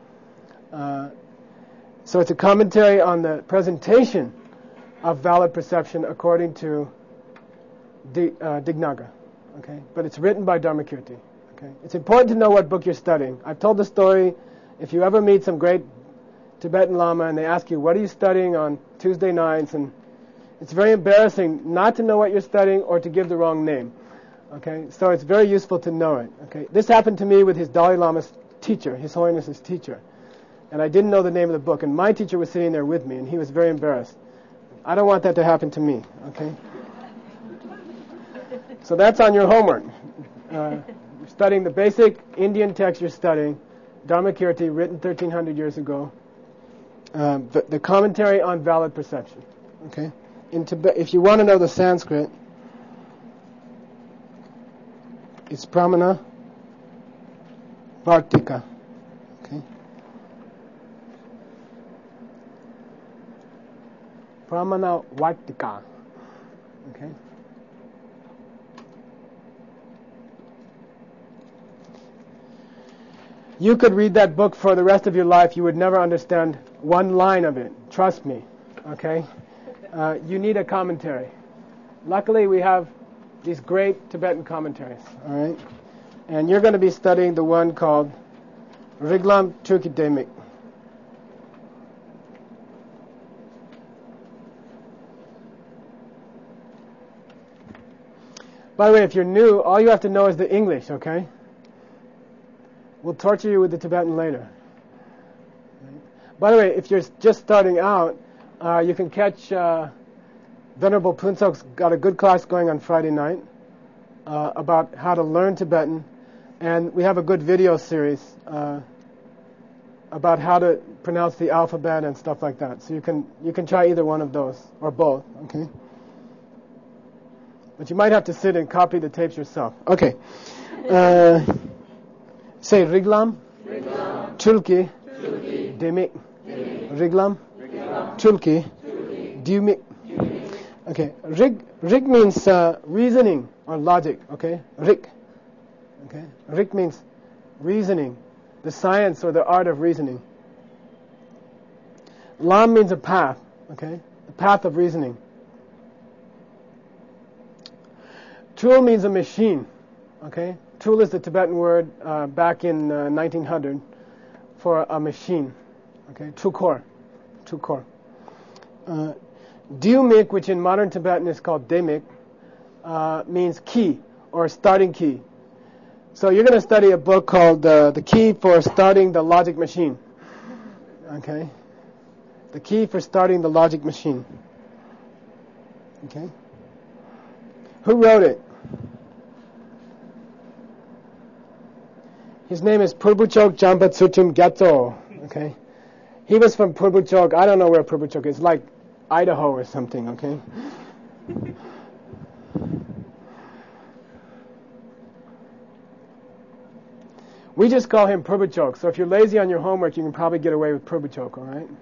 so it's a commentary on the presentation of valid perception according to Dignaga. Okay, but it's written by Dharmakirti. Okay, it's important to know what book you're studying. I've told the story. If you ever meet some great Tibetan Lama and they ask you, what are you studying on Tuesday nights? And it's very embarrassing not to know what you're studying or to give the wrong name. Okay, so it's very useful to know it. Okay, this happened to me with his Dalai Lama's teacher, His Holiness's teacher. And I didn't know the name of the book, and my teacher was sitting there with me, and he was very embarrassed. I don't want that to happen to me. Okay, so that's on your homework. You're studying the basic Indian text you're studying, Dharmakirti, written 1,300 years ago. The commentary on valid perception. Okay, in Tibet, if you want to know the Sanskrit, it's Pramana Vartika. Okay, Pramana Vartika. Okay. You could read that book for the rest of your life. You would never understand one line of it. Trust me. Okay? You need a commentary. Luckily, we have these great Tibetan commentaries. All right? And you're going to be studying the one called Riglam Turkidemik. By the way, if you're new, all you have to know is the English, okay? We'll torture you with the Tibetan later. By the way, if you're just starting out, you can catch Venerable Punsok's got a good class going on Friday night about how to learn Tibetan, and we have a good video series about how to pronounce the alphabet and stuff like that. So you can try either one of those or both. Okay. But you might have to sit and copy the tapes yourself. Okay. Say Riglam, Tulki, Demik, Riglam, Tulki, Dumik. Okay, Rig means reasoning or logic. Okay, Rig. Okay, Rig means reasoning, the science or the art of reasoning. Lam means a path. Okay, the path of reasoning. Tool means a machine. Okay. Tool is the Tibetan word back in 1900 for a machine. Okay, tukor. Dumik, which in modern Tibetan is called demik, means key or starting key. So you're going to study a book called The Key for Starting the Logic Machine. Okay, The Key for Starting the Logic Machine. Okay, who wrote it? His name is Purbuchok Jambatsutum Gyatso. Okay, he was from Purbuchok. I don't know where Purbuchok is, like Idaho or something. Okay. We just call him Purbuchok. So if you're lazy on your homework, you can probably get away with Purbuchok. All right.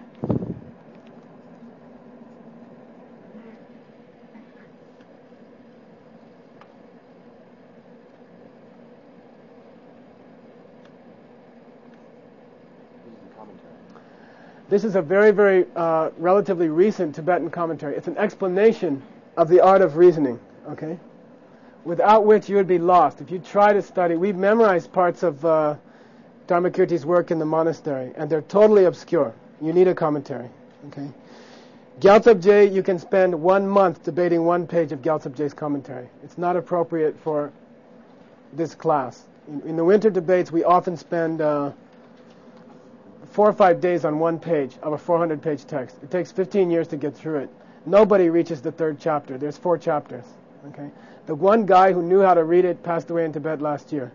This is a very, very relatively recent Tibetan commentary. It's an explanation of the art of reasoning, okay? Without which you would be lost. If you try to study, we've memorized parts of Dharmakirti's work in the monastery, and they're totally obscure. You need a commentary, okay? Gyaltsab Je, you can spend 1 month debating one page of Gyaltsab Je's commentary. It's not appropriate for this class. In the winter debates, we often spend 4 or 5 days on one page of a 400-page text. It takes 15 years to get through it. Nobody reaches the 3rd chapter. There's 4 chapters. Okay, the one guy who knew how to read it passed away in Tibet last year.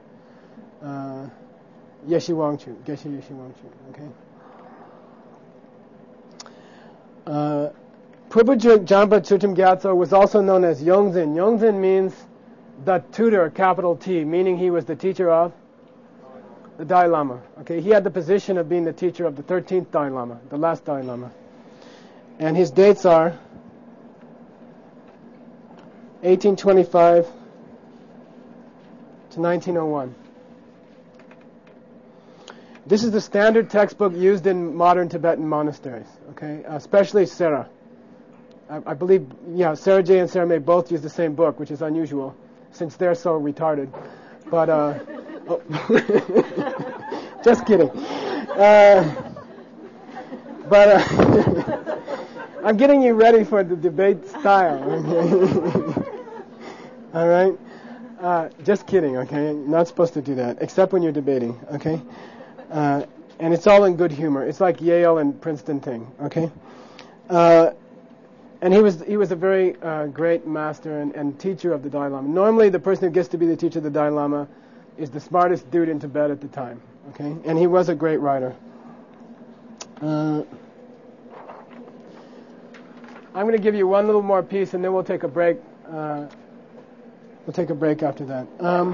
Geshe Wangchu. Geshe Wangchu. Okay. Prabhupada Jampa Chutam Gyatso was also known as Yongzin. Yongzin means the tutor, capital T, meaning he was the teacher of the Dalai Lama. Okay, he had the position of being the teacher of the 13th Dalai Lama, the last Dalai Lama. And his dates are 1825 to 1901. This is the standard textbook used in modern Tibetan monasteries, okay, especially Sera. I believe, Sarah J. and Sarah May both use the same book, which is unusual, since they're so retarded. But, just kidding. I'm getting you ready for the debate style. Okay? All right? Just kidding, okay? Not supposed to do that, except when you're debating, okay? And it's all in good humor. It's like Yale and Princeton thing, okay? And he was a very great master and teacher of the Dalai Lama. Normally, the person who gets to be the teacher of the Dalai Lama is the smartest dude in Tibet at the time, okay? And he was a great writer. I'm going to give you one little more piece, and then we'll take a break. We'll take a break after that.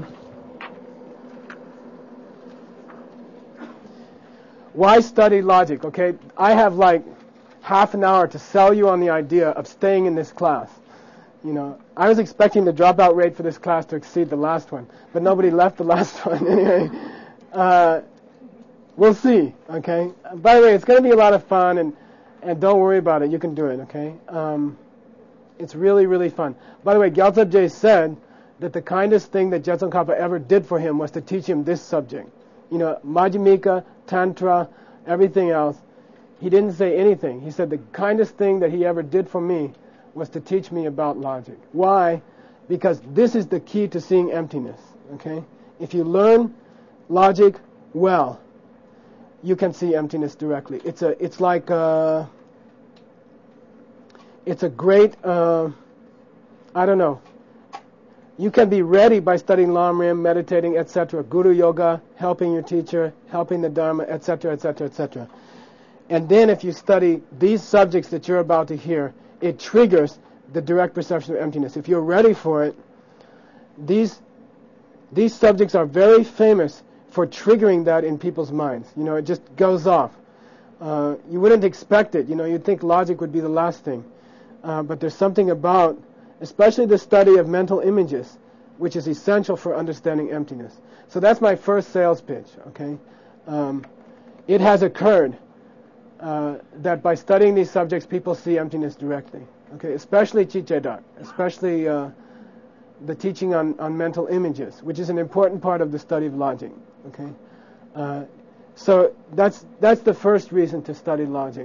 Why study logic? Okay, I have like half an hour to sell you on the idea of staying in this class. I was expecting the dropout rate for this class to exceed the last one, but nobody left the last one. Anyway, we'll see, okay? By the way, it's going to be a lot of fun, and don't worry about it. You can do it, okay? It's really, really fun. By the way, Gyaltsab Je said that the kindest thing that Jetsun Kappa ever did for him was to teach him this subject. Madhyamika, Tantra, everything else. He didn't say anything. He said the kindest thing that he ever did for me was to teach me about logic. Why? Because this is the key to seeing emptiness, okay? If you learn logic well, you can see emptiness directly. It's a great, you can be ready by studying Lamrim, meditating, etc., Guru Yoga, helping your teacher, helping the Dharma, etc., etc., etc. And then if you study these subjects that you're about to hear, it triggers the direct perception of emptiness. If you're ready for it, these subjects are very famous for triggering that in people's minds. It just goes off. You wouldn't expect it. You'd think logic would be the last thing. But there's something about, especially the study of mental images, which is essential for understanding emptiness. So that's my first sales pitch, okay? It has occurred that by studying these subjects, people see emptiness directly, okay? Especially Chichedak, especially the teaching on mental images, which is an important part of the study of logic, okay? So that's the first reason to study logic.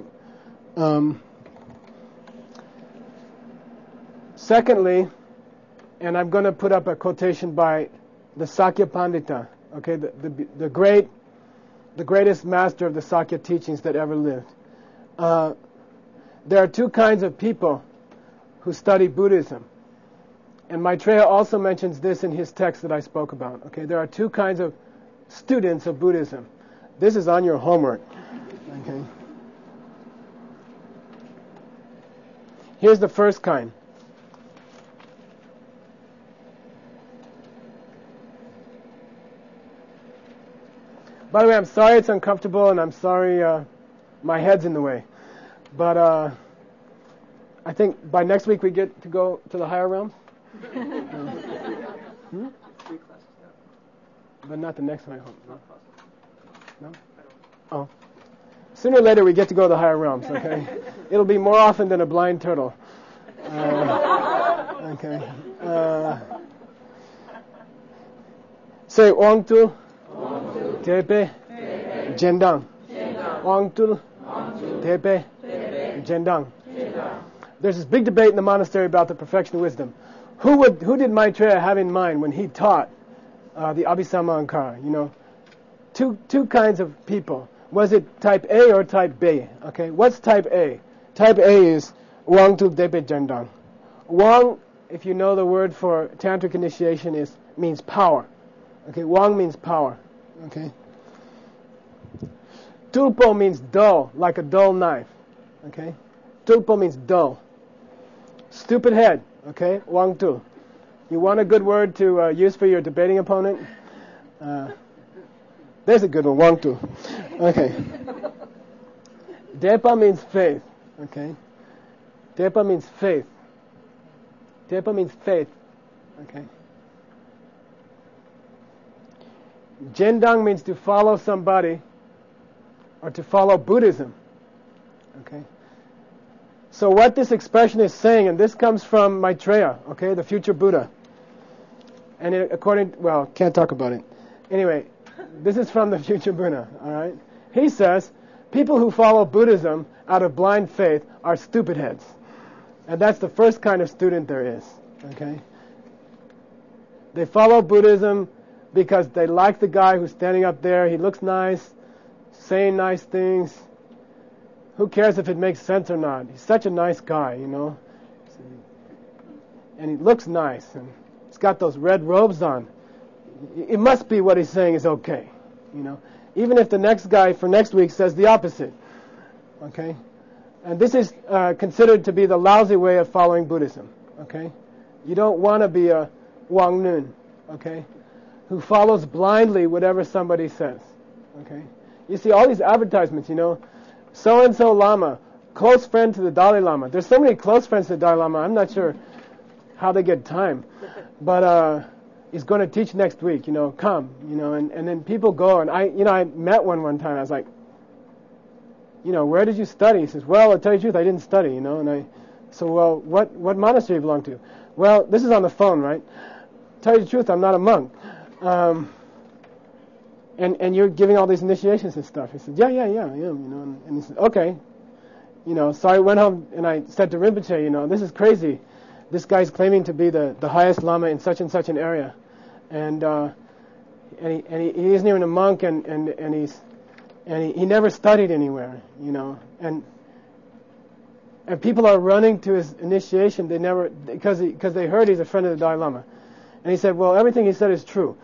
Secondly, and I'm going to put up a quotation by the Sakya Pandita, okay, the greatest master of the Sakya teachings that ever lived. There are 2 kinds of people who study Buddhism. And Maitreya also mentions this in his text that I spoke about. Okay, there are 2 kinds of students of Buddhism. This is on your homework. Okay. Here's the first kind. By the way, I'm sorry it's uncomfortable, and I'm sorry my head's in the way. But I think by next week we get to go to the higher realms. 3 classes now. But not the next one, I hope. Not possible. No? Oh. Sooner or later we get to go to the higher realms, okay? It'll be more often than a blind turtle. Okay. Say Wangtu, Tepe, Jendang. Wangtu, Tepe, Jendang. There's this big debate in the monastery about the perfection of wisdom. Who did Maitreya have in mind when he taught the Abhisama Ankara. Two kinds of people. Was it type A or type B? Okay, what's type A? Type A is Wang Tu Depe Jendang. Wang, if you know the word for tantric initiation, means power. Okay, Wang means power. Okay. Tulpo means dull, like a dull knife. Okay, Tulpo means dull. Stupid head. Okay, Wang Tu. You want a good word to use for your debating opponent? There's a good one, Wang Tu. Okay. Depa means faith. Okay. Depa means faith. Depa means faith. Okay. Jendang means to follow somebody or to follow Buddhism. Okay. So what this expression is saying, and this comes from Maitreya, okay, the future Buddha. And can't talk about it. Anyway, this is from the future Buddha, all right? He says, people who follow Buddhism out of blind faith are stupid heads. And that's the first kind of student there is, okay? They follow Buddhism because they like the guy who's standing up there. He looks nice, saying nice things. Who cares if it makes sense or not? He's such a nice guy, And he looks nice, and he's got those red robes on. It must be what he's saying is okay, Even if the next guy for next week says the opposite, okay? And this is considered to be the lousy way of following Buddhism, okay? You don't want to be a Wang Nun, okay, who follows blindly whatever somebody says, okay? You see all these advertisements, so-and-so Lama, close friend to the Dalai Lama. There's so many close friends to the Dalai Lama, I'm not sure how they get time. But he's going to teach next week, come, and then people go, and I met one time, I was like, where did you study? He says, well, I'll tell you the truth, I didn't study, and well, what monastery do you belong to? Well, this is on the phone, right? Tell you the truth, I'm not a monk. And you're giving all these initiations and stuff. He said, yeah, I am, and he said, okay. So I went home and I said to Rinpoche, this is crazy. This guy's claiming to be the highest Lama in such and such an area. And he isn't even a monk, and he never studied anywhere, and people are running to his initiation. They never, because they heard he's a friend of the Dalai Lama. And he said, well, everything he said is true.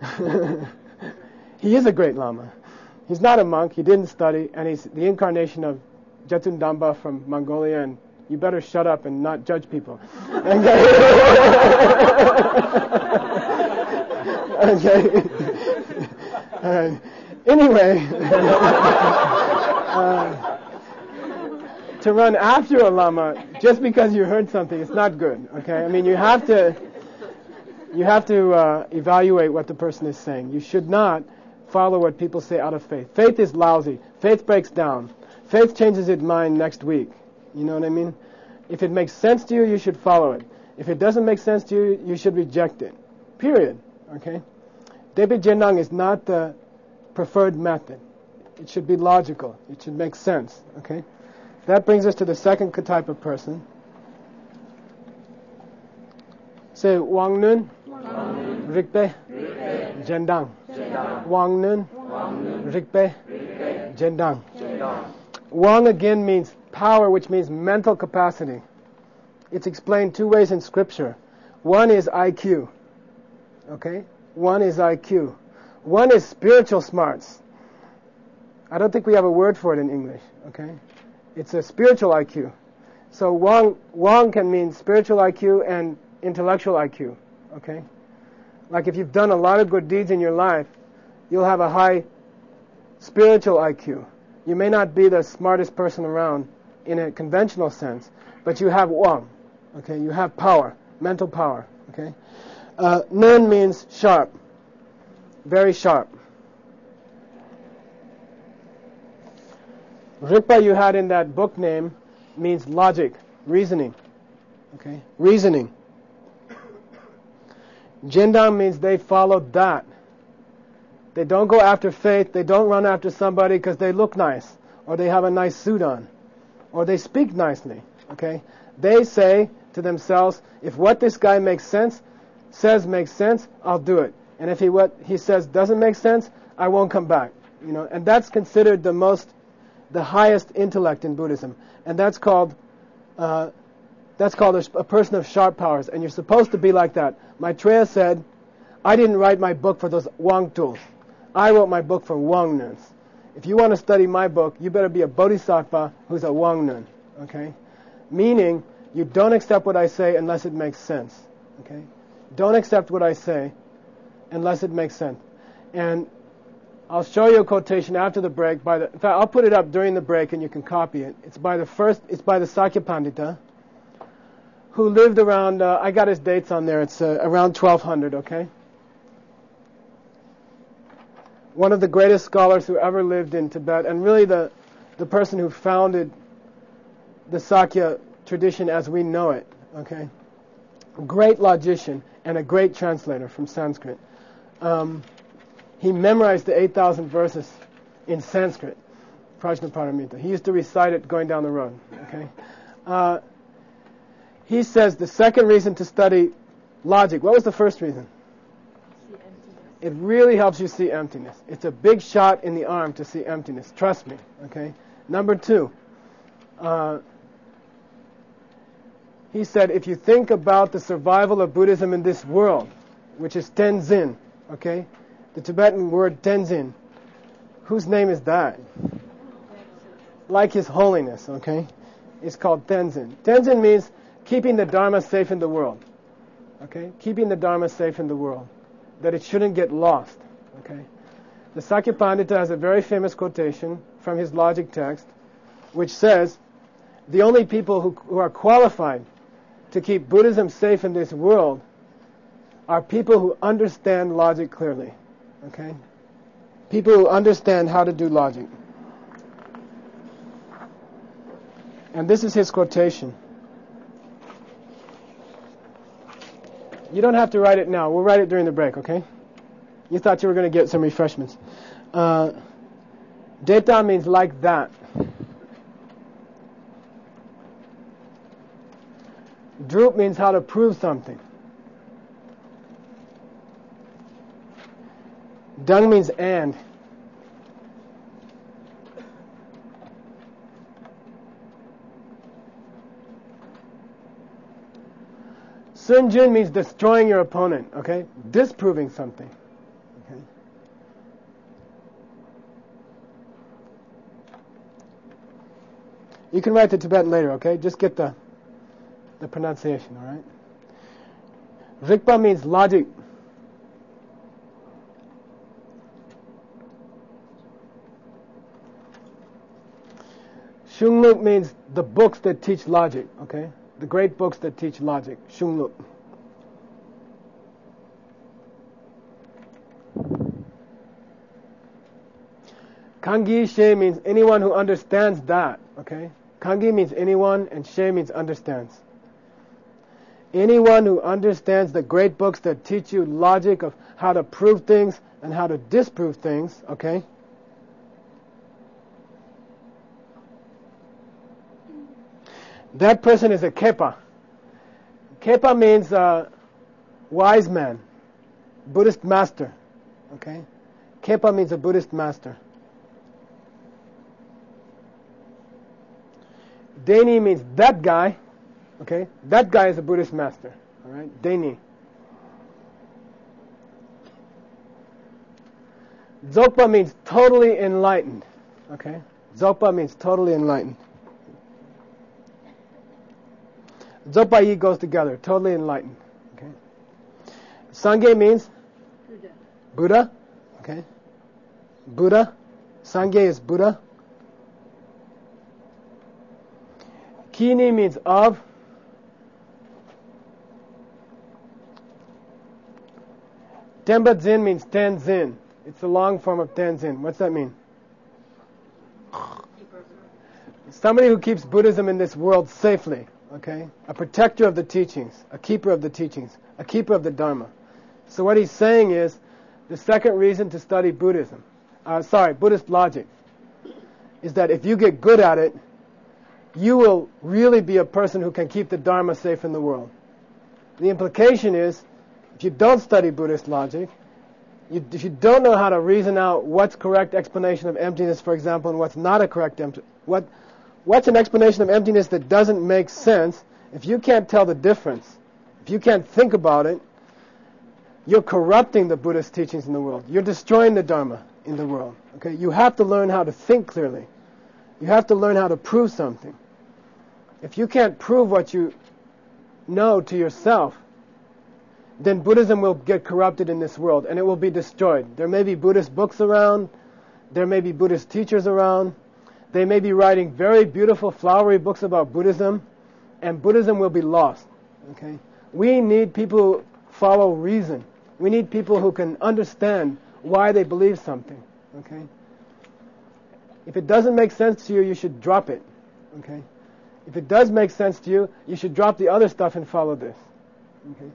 He is a great Lama. He's not a monk. He didn't study, and he's the incarnation of Jetsun Damba from Mongolia. And you better shut up and not judge people. Okay. All right. Anyway, to run after a Lama just because you heard something, it's not good. Okay. I mean, you have to evaluate what the person is saying. You should not follow what people say out of faith. Faith is lousy. Faith breaks down. Faith changes its mind next week. You know what I mean? If it makes sense to you, you should follow it. If it doesn't make sense to you, you should reject it. Period. Okay? Depe Jendang is not the preferred method. It should be logical. It should make sense. Okay? That brings us to the second type of person. Say Wang Nun, Rigpe, Jendang. Wang Nun, Rigpe, Jendang. Wang again means power, which means mental capacity. It's explained two ways in Scripture. One is IQ. Okay? One is IQ. One is spiritual smarts. I don't think we have a word for it in English. Okay? It's a spiritual IQ. So Wang can mean spiritual IQ and intellectual IQ. Okay? Like if you've done a lot of good deeds in your life, you'll have a high spiritual IQ. You may not be the smartest person around in a conventional sense, but you have Wang. Okay? You have power, mental power. Okay? Nun means sharp, very sharp. Rigpa you had in that book name means logic, reasoning. Okay? Reasoning. Jendang means they followed that. They don't go after faith. They don't run after somebody because they look nice, or they have a nice suit on, or they speak nicely. Okay? They say to themselves, if what this guy says makes sense, I'll do it. And if what he says doesn't make sense, I won't come back. And that's considered the highest intellect in Buddhism. And that's called a person of sharp powers. And you're supposed to be like that. Maitreya said, I didn't write my book for those Wangtuls. I wrote my book for Wangnuns. If you want to study my book, you better be a bodhisattva who's a Wangnun. Okay? Meaning, you don't accept what I say unless it makes sense. Okay? Don't accept what I say unless it makes sense. And I'll show you a quotation after the break. In fact, I'll put it up during the break and you can copy it. It's by the Sakya Pandita, who lived around, I got his dates on there, it's around 1200, okay? One of the greatest scholars who ever lived in Tibet, and really the person who founded the Sakya tradition as we know it, okay? Great logician and a great translator from Sanskrit. He memorized the 8,000 verses in Sanskrit, Prajnaparamita. He used to recite it going down the road, okay? He says the second reason to study logic, what was the first reason? It really helps you see emptiness. It's a big shot in the arm to see emptiness. Trust me, okay? Number 2, he said, if you think about the survival of Buddhism in this world, which is Tenzin, okay? The Tibetan word Tenzin, whose name is that? Like His Holiness, okay? It's called Tenzin. Tenzin means keeping the Dharma safe in the world, okay? Keeping the Dharma safe in the world, that it shouldn't get lost, okay? The Sakya Pandita has a very famous quotation from his logic text, which says, the only people who are qualified to keep Buddhism safe in this world are people who understand logic clearly, okay? People who understand how to do logic. And this is his quotation. You don't have to write it now. We'll write it during the break, okay? You thought you were going to get some refreshments. Deta means like that. Drup means how to prove something. Dung means and. Sunjun means destroying your opponent, okay? Disproving something, okay? You can write the Tibetan later, okay? Just get the pronunciation, all right? Rigpa means logic. Shungluk means the books that teach logic, okay? The great books that teach logic. Shungluk. Kangi She means anyone who understands that, okay? Kangi means anyone and She means understands. Anyone who understands the great books that teach you logic of how to prove things and how to disprove things, okay? That person is a Kepa. Kepa means wise man, Buddhist master, okay? Kepa means a Buddhist master. Deni means that guy, okay? That guy is a Buddhist master, all right? Deni. Dzogpa means totally enlightened, okay? Dzogpa means totally enlightened. Dzogpa Yi goes together, totally enlightened, okay? Sangye means Buddha, okay? Buddha. Sangye is Buddha. Kini means of. Tenpa Zin means Tenzin. It's the long form of Tenzin. What's that mean? Somebody who keeps Buddhism in this world safely, okay? A protector of the teachings, a keeper of the teachings, a keeper of the Dharma. So what he's saying is, the second reason to study Buddhist logic, is that if you get good at it, you will really be a person who can keep the Dharma safe in the world. The implication is, if you don't study Buddhist logic, If you don't know how to reason out what's correct explanation of emptiness, for example, and what's not a correct what's an explanation of emptiness that doesn't make sense, if you can't tell the difference, if you can't think about it, you're corrupting the Buddhist teachings in the world. You're destroying the Dharma in the world. Okay? You have to learn how to think clearly. You have to learn how to prove something. If you can't prove what you know to yourself, then Buddhism will get corrupted in this world and it will be destroyed. There may be Buddhist books around. There may be Buddhist teachers around. They may be writing very beautiful, flowery books about Buddhism, and Buddhism will be lost. Okay? We need people who follow reason. We need people who can understand why they believe something. Okay? If it doesn't make sense to you, you should drop it. Okay? If it does make sense to you, you should drop the other stuff and follow this. Okay?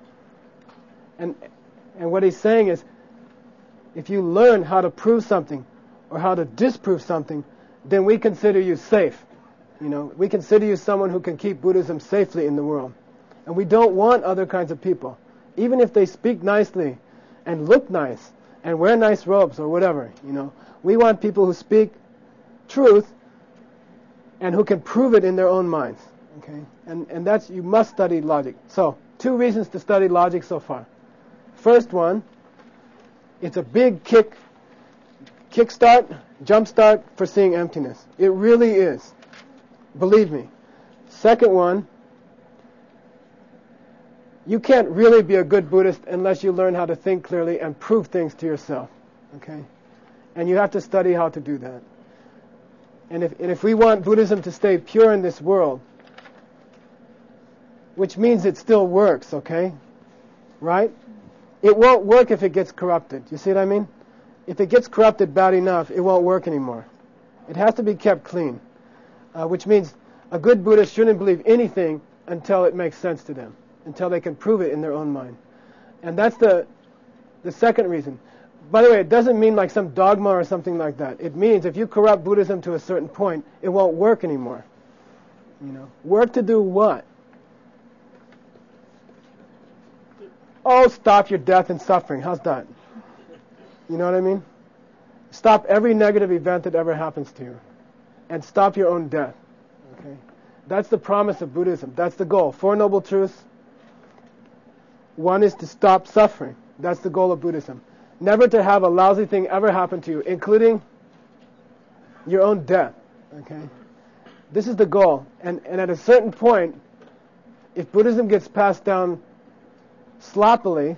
And what he's saying is, if you learn how to prove something or how to disprove something, then we consider you safe. You know, we consider you someone who can keep Buddhism safely in the world. And we don't want other kinds of people. Even if they speak nicely and look nice and wear nice robes or whatever, you know. We want people who speak truth and who can prove it in their own minds. Okay? And that's, you must study logic. So, 2 reasons to study logic so far. First one, it's a big kickstart, jumpstart for seeing emptiness. It really is. Believe me. Second one, you can't really be a good Buddhist unless you learn how to think clearly and prove things to yourself. Okay? And you have to study how to do that. And if we want Buddhism to stay pure in this world, which means it still works, okay? Right? It won't work if it gets corrupted. You see what I mean? If it gets corrupted bad enough, it won't work anymore. It has to be kept clean, which means a good Buddhist shouldn't believe anything until it makes sense to them, until they can prove it in their own mind. And that's the second reason. By the way, it doesn't mean like some dogma or something like that. It means if you corrupt Buddhism to a certain point, it won't work anymore. You know, work to do what? Oh, stop your death and suffering. How's that? You know what I mean? Stop every negative event that ever happens to you. And stop your own death. Okay? That's the promise of Buddhism. That's the goal. 4 Noble Truths. One is to stop suffering. That's the goal of Buddhism. Never to have a lousy thing ever happen to you, including your own death. Okay? This is the goal. And at a certain point, if Buddhism gets passed down sloppily,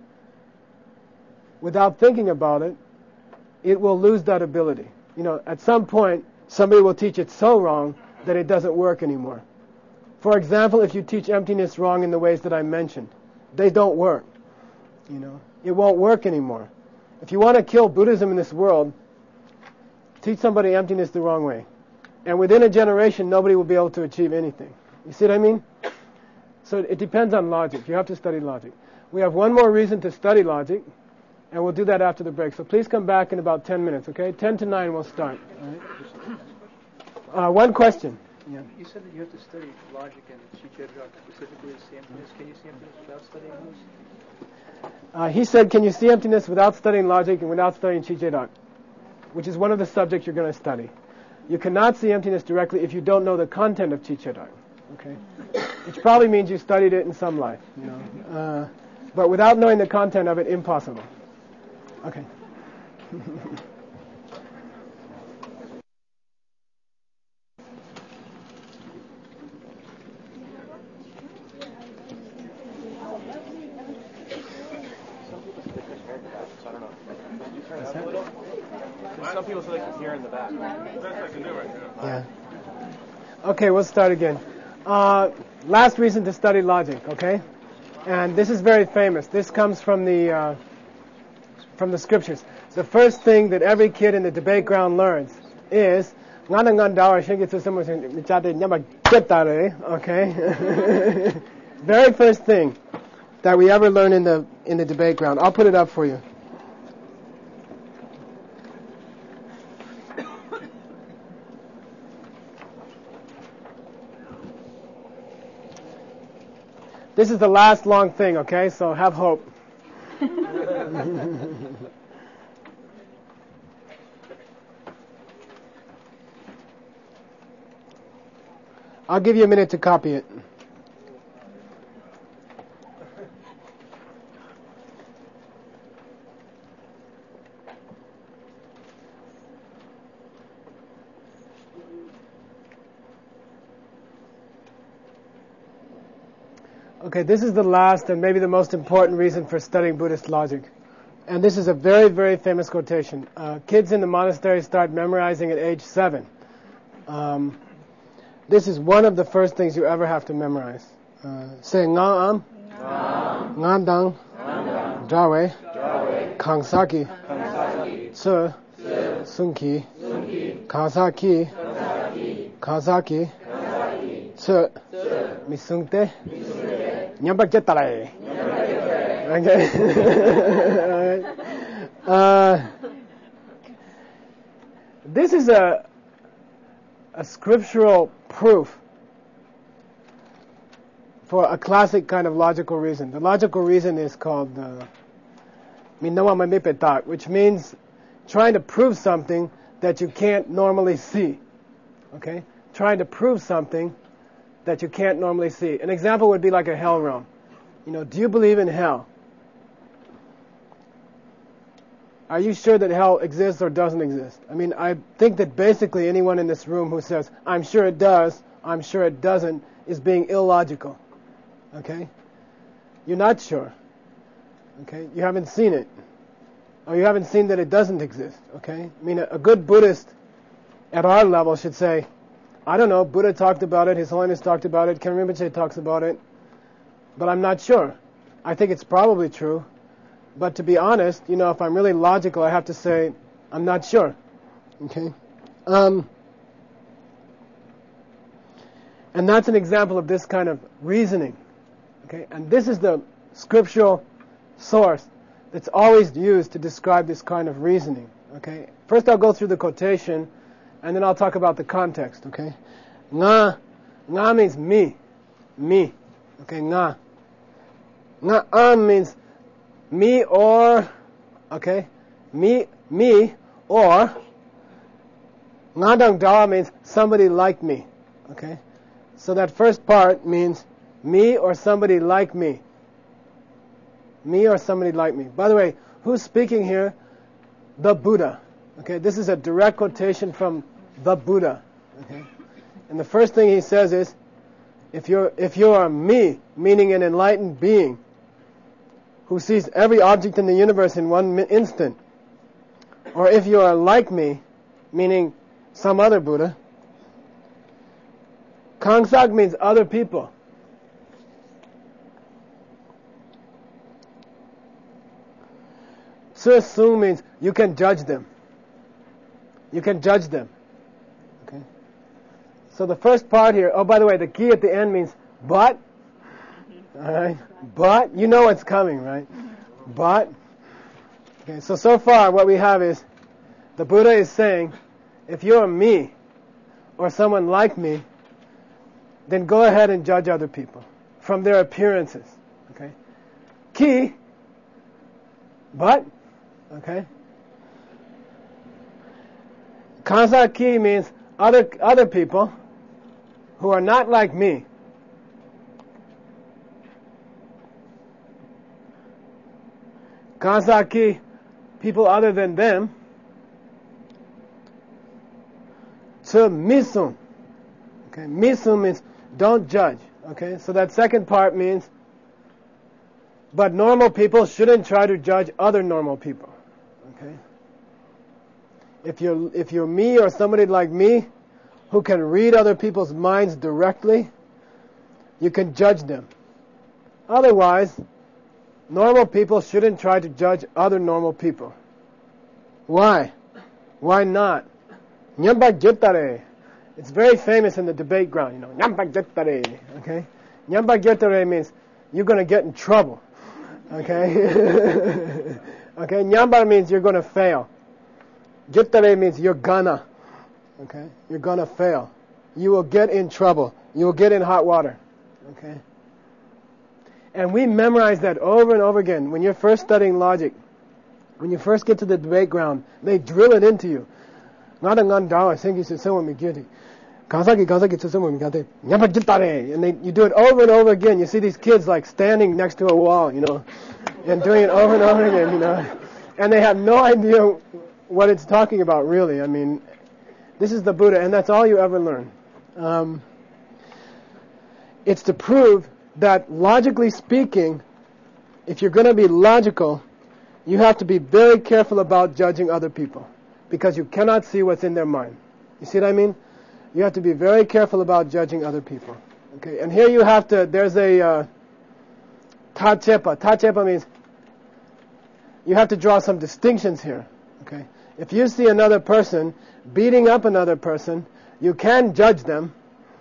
without thinking about it, it will lose that ability. You know, at some point, somebody will teach it so wrong that it doesn't work anymore. For example, if you teach emptiness wrong in the ways that I mentioned, they don't work. You know, it won't work anymore. If you want to kill Buddhism in this world, teach somebody emptiness the wrong way. And within a generation, nobody will be able to achieve anything. You see what I mean? So it depends on logic. You have to study logic. We have one more reason to study logic, and we'll do that after the break. So please come back in about 10 minutes, okay? 10 to 9 we'll start. All right? One question. Yeah. You said that you have to study logic and Chichedra, specifically see emptiness. Can you see emptiness without studying those? He said, can you see emptiness without studying logic and without studying Chichedra, which is one of the subjects you're going to study. You cannot see emptiness directly if you don't know the content of Chichedra. Okay? Which probably means you studied it in some life. You know? But without knowing the content of it, impossible. Okay. Some people say they can hear in the back. Yeah. Okay, we'll start again. Last reason to study logic, okay? And this is very famous. This comes from the scriptures. The first thing that every kid in the debate ground learns is okay? Very first thing that we ever learn in the debate ground. I'll put it up for you. This is the last long thing, okay? So have hope. I'll give you a minute to copy it. Okay, this is the last and maybe the most important reason for studying Buddhist logic. And this is a very, very famous quotation. Kids in the monastery start memorizing at age 7. This is one of the first things you ever have to memorize. Say nga am, nga dang, jawe, kangsaki, tsu, sunki, kasaki, tsu, misungte, nyambak jetare. Okay. This is a scriptural proof for a classic kind of logical reason. The logical reason is called Minawa Mamipetak, which means trying to prove something that you can't normally see. Okay? Trying to prove something that you can't normally see. An example would be like a hell realm. Do you believe in hell? Are you sure that hell exists or doesn't exist? I mean, I think that basically anyone in this room who says, I'm sure it does, I'm sure it doesn't, is being illogical. Okay? You're not sure. Okay? You haven't seen it. Or you haven't seen that it doesn't exist. Okay? I mean, a good Buddhist at our level should say, I don't know, Buddha talked about it, His Holiness talked about it, Khen Rinpoche talks about it, but I'm not sure. I think it's probably true. But to be honest, if I'm really logical, I have to say, I'm not sure. Okay? And that's an example of this kind of reasoning. Okay? And this is the scriptural source that's always used to describe this kind of reasoning. Okay? First I'll go through the quotation, and then I'll talk about the context. Okay? Nga means me. Me. Okay, nga. Nga means me or, okay, me or, ngadang dawa means somebody like me, okay? So that first part means me or somebody like me. Me or somebody like me. By the way, who's speaking here? The Buddha, okay? This is a direct quotation from the Buddha, okay? And the first thing he says is, if you're me, meaning an enlightened being, who sees every object in the universe in one instant, or if you are like me, meaning some other Buddha, Kangsak means other people. Tsu means you can judge them. You can judge them. Okay. So the first part here, oh, by the way, the key at the end means but. All right, but you know what's coming, right? But, okay, so far what we have is the Buddha is saying, if you're me or someone like me, then go ahead and judge other people from their appearances. Okay, ki, but, okay, kansa ki means other people who are not like me. Kansaki, people other than them. Tsu misum. Okay, misum means don't judge. Okay, so that second part means, but normal people shouldn't try to judge other normal people. Okay, if you're me or somebody like me, who can read other people's minds directly, you can judge them. Otherwise, normal people shouldn't try to judge other normal people. Why? Why not? Nyambak Jetare. It's very famous in the debate ground, Nyambak Jetare. Okay? Nyambak Jetare means you're going to get in trouble. Okay? Okay? Nyambar means you're going to fail. Jetare means you're gonna. Okay? You're going to fail. You will get in trouble. You will get in hot water. Okay? And we memorize that over and over again. When you're first studying logic, when you first get to the debate ground, they drill it into you. And you do it over and over again. You see these kids like standing next to a wall, you know, and doing it over and over again, you know. And they have no idea what it's talking about, really. I mean, this is the Buddha, and that's all you ever learn. It's to prove that, logically speaking, if you're going to be logical, you have to be very careful about judging other people, because you cannot see what's in their mind. You see what I mean? You have to be very careful about judging other people. Okay, and here you have to, there's a tachepa. Tachepa means you have to draw some distinctions here. Okay, if you see another person beating up another person, you can judge them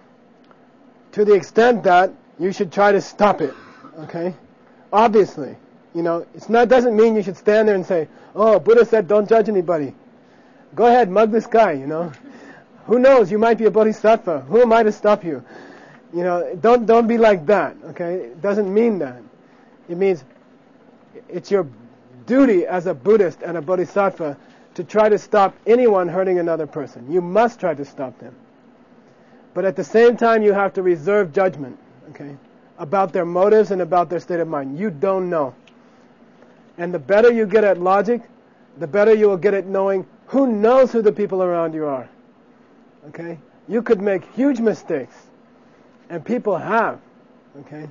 to the extent that you should try to stop it. Okay, obviously, you know, doesn't mean you should stand there and say, "Oh, Buddha said don't judge anybody. Go ahead, mug this guy." You know, who knows? You might be a bodhisattva. Who am I to stop you? You know, don't be like that. Okay, it doesn't mean that. It means it's your duty as a Buddhist and a bodhisattva to try to stop anyone hurting another person. You must try to stop them. But at the same time, you have to reserve judgment, okay, about their motives and about their state of mind. You don't know. And the better you get at logic, the better you will get at knowing who knows who the people around you are. Okay? You could make huge mistakes, and people have. Okay?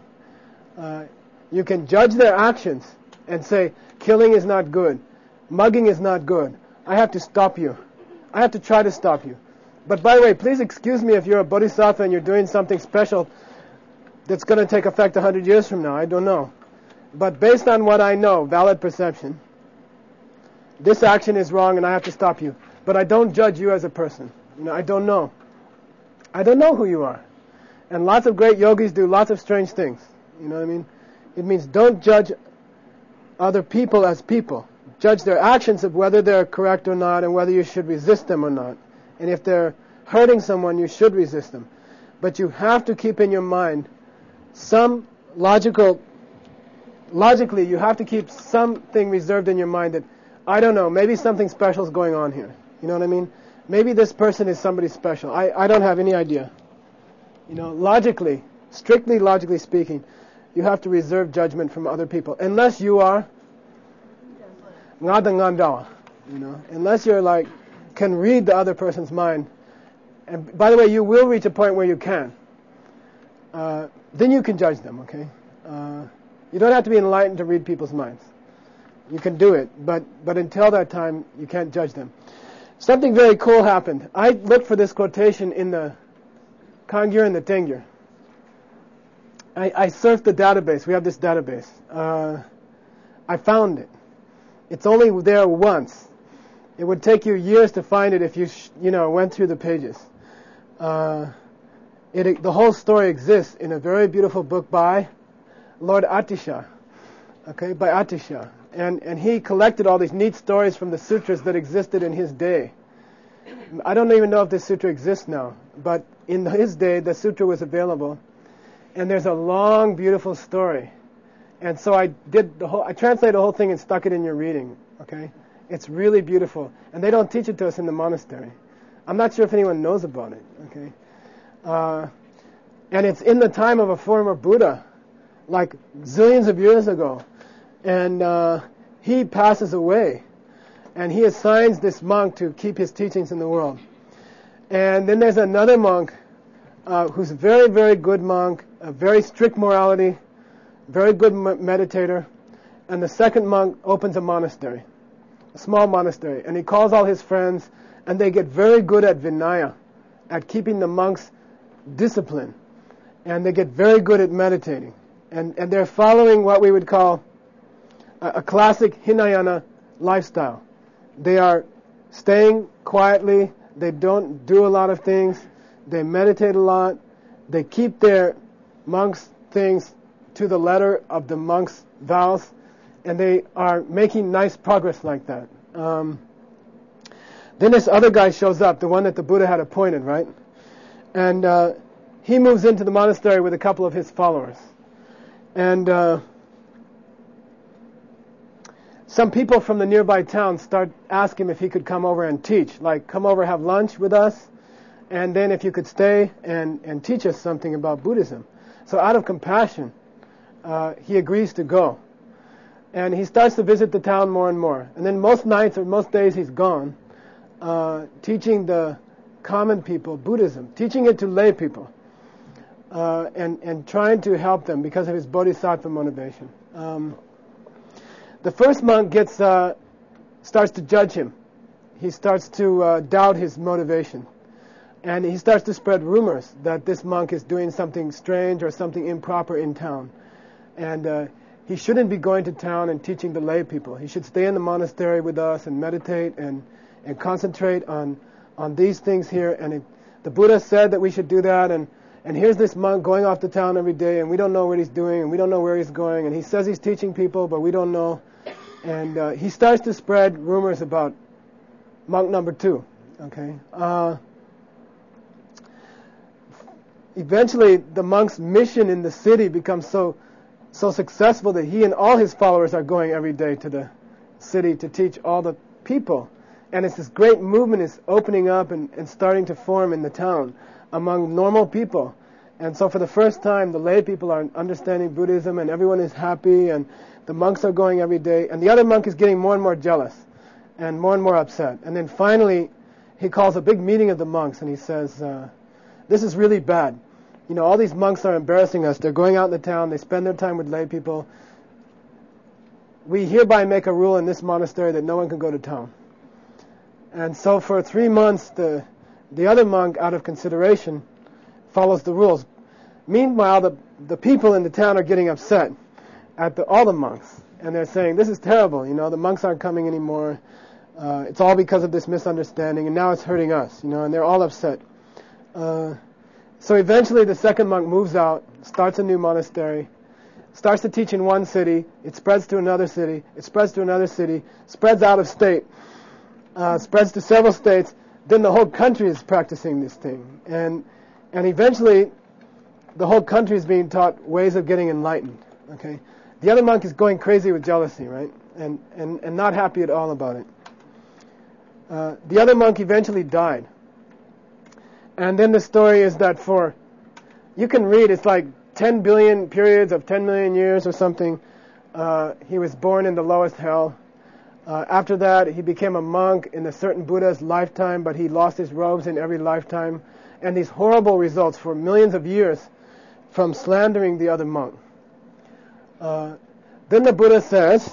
You can judge their actions and say, killing is not good, mugging is not good. I have to stop you. I have to try to stop you. But by the way, please excuse me if you're a bodhisattva and you're doing something special that's going to take effect 100 years from now. I don't know. But based on what I know, valid perception, this action is wrong and I have to stop you. But I don't judge you as a person. You know, I don't know. I don't know who you are. And lots of great yogis do lots of strange things. You know what I mean? It means don't judge other people as people. Judge their actions of whether they're correct or not and whether you should resist them or not. And if they're hurting someone, you should resist them. But you have to keep in your mind some logically, you have to keep something reserved in your mind that, I don't know, maybe something special is going on here. You know what I mean? Maybe this person is somebody special. I don't have any idea. You know, logically, strictly logically speaking, you have to reserve judgment from other people. Unless you are ngada, you know, unless you're like, can read the other person's mind. And by the way, you will reach a point where you can. Then you can judge them, okay? You don't have to be enlightened to read people's minds. You can do it, but until that time, you can't judge them. Something very cool happened. I looked for this quotation in the Kangyur and the Tengyur. I surfed the database. We have this database. I found it. It's only there once. It would take you years to find it if you went through the pages. The whole story exists in a very beautiful book by Lord Atisha. Okay, by Atisha. And he collected all these neat stories from the sutras that existed in his day. I don't even know if this sutra exists now, but in his day, the sutra was available. And there's a long, beautiful story. And so I translated the whole thing and stuck it in your reading. Okay? It's really beautiful. And they don't teach it to us in the monastery. I'm not sure if anyone knows about it. Okay? And it's in the time of a former Buddha, like zillions of years ago. And he passes away. And he assigns this monk to keep his teachings in the world. And then there's another monk who's a very, very good monk, a very strict morality, very good meditator. And the second monk opens a monastery, a small monastery. And he calls all his friends, and they get very good at Vinaya, at keeping the monks disciplined. And they get very good at meditating. And they're following what we would call a classic Hinayana lifestyle. They are staying quietly. They don't do a lot of things. They meditate a lot. They keep their monks' things to the letter of the monks' vows. And they are making nice progress like that. Then this other guy shows up, the one that the Buddha had appointed, right? And he moves into the monastery with a couple of his followers. And some people from the nearby town start asking him if he could come over and teach, like come over, have lunch with us, and then if you could stay and teach us something about Buddhism. So out of compassion, he agrees to go. And he starts to visit the town more and more. And then most nights or most days he's gone, teaching the common people Buddhism, teaching it to lay people, and trying to help them because of his bodhisattva motivation. The first monk starts to judge him. He starts to doubt his motivation. And he starts to spread rumors that this monk is doing something strange or something improper in town. And he shouldn't be going to town and teaching the lay people. He should stay in the monastery with us and meditate and concentrate on these things here. And the Buddha said that we should do that. And here's this monk going off to town every day, and we don't know what he's doing, and we don't know where he's going. And he says he's teaching people, but we don't know. And he starts to spread rumors about monk number 2. Okay. Eventually, the monk's mission in the city becomes so successful that he and all his followers are going every day to the city to teach all the people. And it's this great movement is opening up and starting to form in the town among normal people. And so for the first time, the lay people are understanding Buddhism, and everyone is happy, and the monks are going every day. And the other monk is getting more and more jealous and more upset. And then finally, he calls a big meeting of the monks, and he says, this is really bad. You know, all these monks are embarrassing us. They're going out in the town. They spend their time with lay people. We hereby make a rule in this monastery that no one can go to town. And so for 3 months, the other monk, out of consideration, follows the rules. Meanwhile, the people in the town are getting upset at all the monks. And they're saying, this is terrible. You know, the monks aren't coming anymore. It's all because of this misunderstanding, and now it's hurting us. You know, and they're all upset. So eventually the second monk moves out, starts a new monastery, starts to teach in one city, it spreads to another city, it spreads to another city, spreads out of state, spreads to several states, then the whole country is practicing this thing. And eventually the whole country is being taught ways of getting enlightened. Okay? The other monk is going crazy with jealousy, right? And not happy at all about it. The other monk eventually died. And then the story is that you can read, it's like 10 billion periods of 10 million years or something. He was born in the lowest hell. After that, he became a monk in a certain Buddha's lifetime, but he lost his robes in every lifetime. And these horrible results for millions of years from slandering the other monk. Then the Buddha says,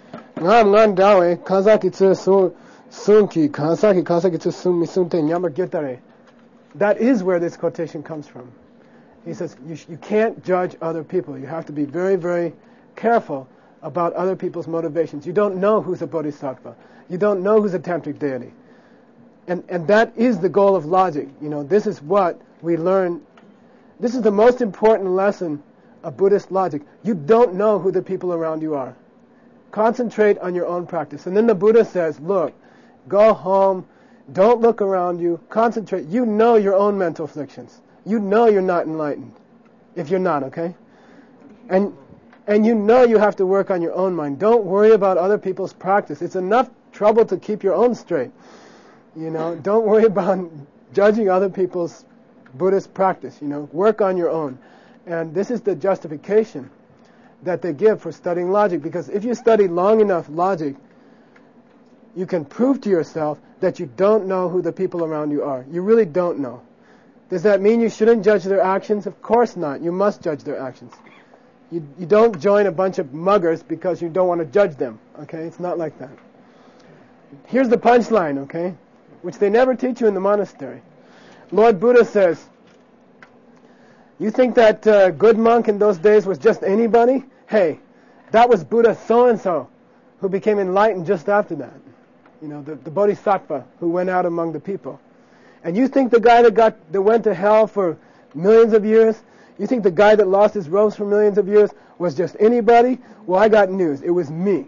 that is where this quotation comes from. He says, you can't judge other people. You have to be very, very careful about other people's motivations. You don't know who's a bodhisattva. You don't know who's a tantric deity. And that is the goal of logic. You know, this is what we learn. This is the most important lesson of Buddhist logic. You don't know who the people around you are. Concentrate on your own practice. And then the Buddha says, look, go home. Don't look around you. Concentrate. You know your own mental afflictions. You know you're not enlightened. If you're not, okay? And you know you have to work on your own mind. Don't worry about other people's practice. It's enough trouble to keep your own straight. You know, don't worry about judging other people's Buddhist practice. You know, work on your own. And this is the justification that they give for studying logic. Because if you study long enough logic, you can prove to yourself that you don't know who the people around you are. You really don't know. Does that mean you shouldn't judge their actions? Of course not. You must judge their actions. You don't join a bunch of muggers because you don't want to judge them. Okay? It's not like that. Here's the punchline, okay? Which they never teach you in the monastery. Lord Buddha says, you think that good monk in those days was just anybody? Hey, that was Buddha so-and-so who became enlightened just after that. You know, the bodhisattva who went out among the people. And you think the guy that went to hell for millions of years, you think the guy that lost his robes for millions of years was just anybody? Well, I got news. It was me.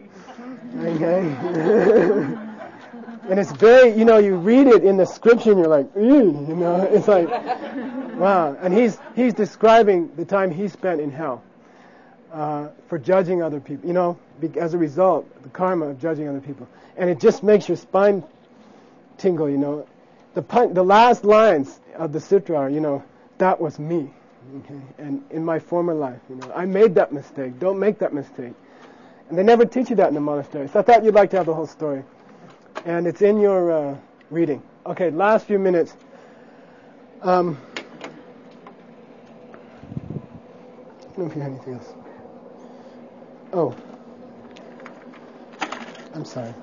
Okay? And it's very, you know, you read it in the scripture and you're like, you know, it's like, wow. And he's describing the time he spent in hell. for judging other people. As a result, the karma of judging other people. And it just makes your spine tingle, The last lines of the sutra are, that was me. Okay? And in my former life, I made that mistake. Don't make that mistake. And they never teach you that in the monastery. So I thought you'd like to have the whole story. And it's in your reading. Okay, last few minutes. I don't know if you have anything else. Oh. I'm sorry.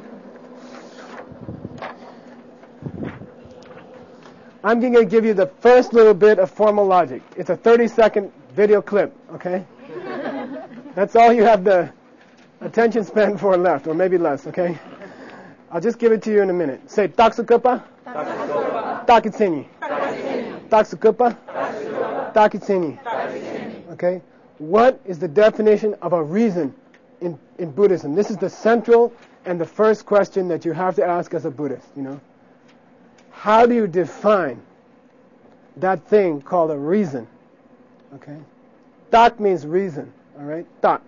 I'm going to give you the first little bit of formal logic. It's a 30-second video clip, okay? That's all you have the attention span for left, or maybe less, okay? I'll just give it to you in a minute. Say, Taksukapa, Takitseni. Taksukapa, Takitseni. Okay? What is the definition of a reason in Buddhism? This is the central and the first question that you have to ask as a Buddhist, How do you define that thing called a reason? Okay? Tak means reason, all right? Tak.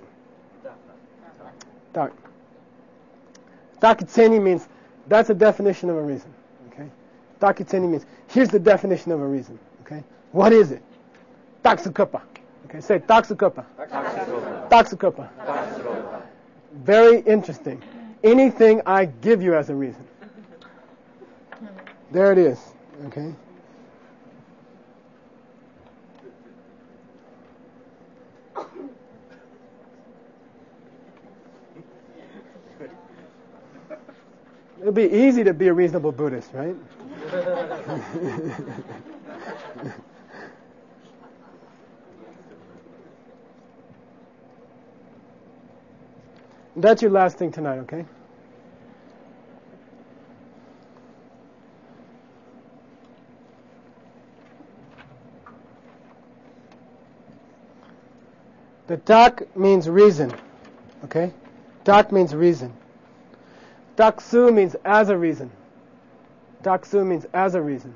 Tak. Takitseni means that's a definition of a reason, okay? Takitseni means here's the definition of a reason, okay? What is it? Taksukapa. Okay, say Taksukapa. Taksukapa. Very interesting. Anything I give you as a reason. There it is, okay? It'll be easy to be a reasonable Buddhist, right? That's your last thing tonight, okay? The tak means reason, okay? Tak means reason. Taksu means as a reason. Taksu means as a reason.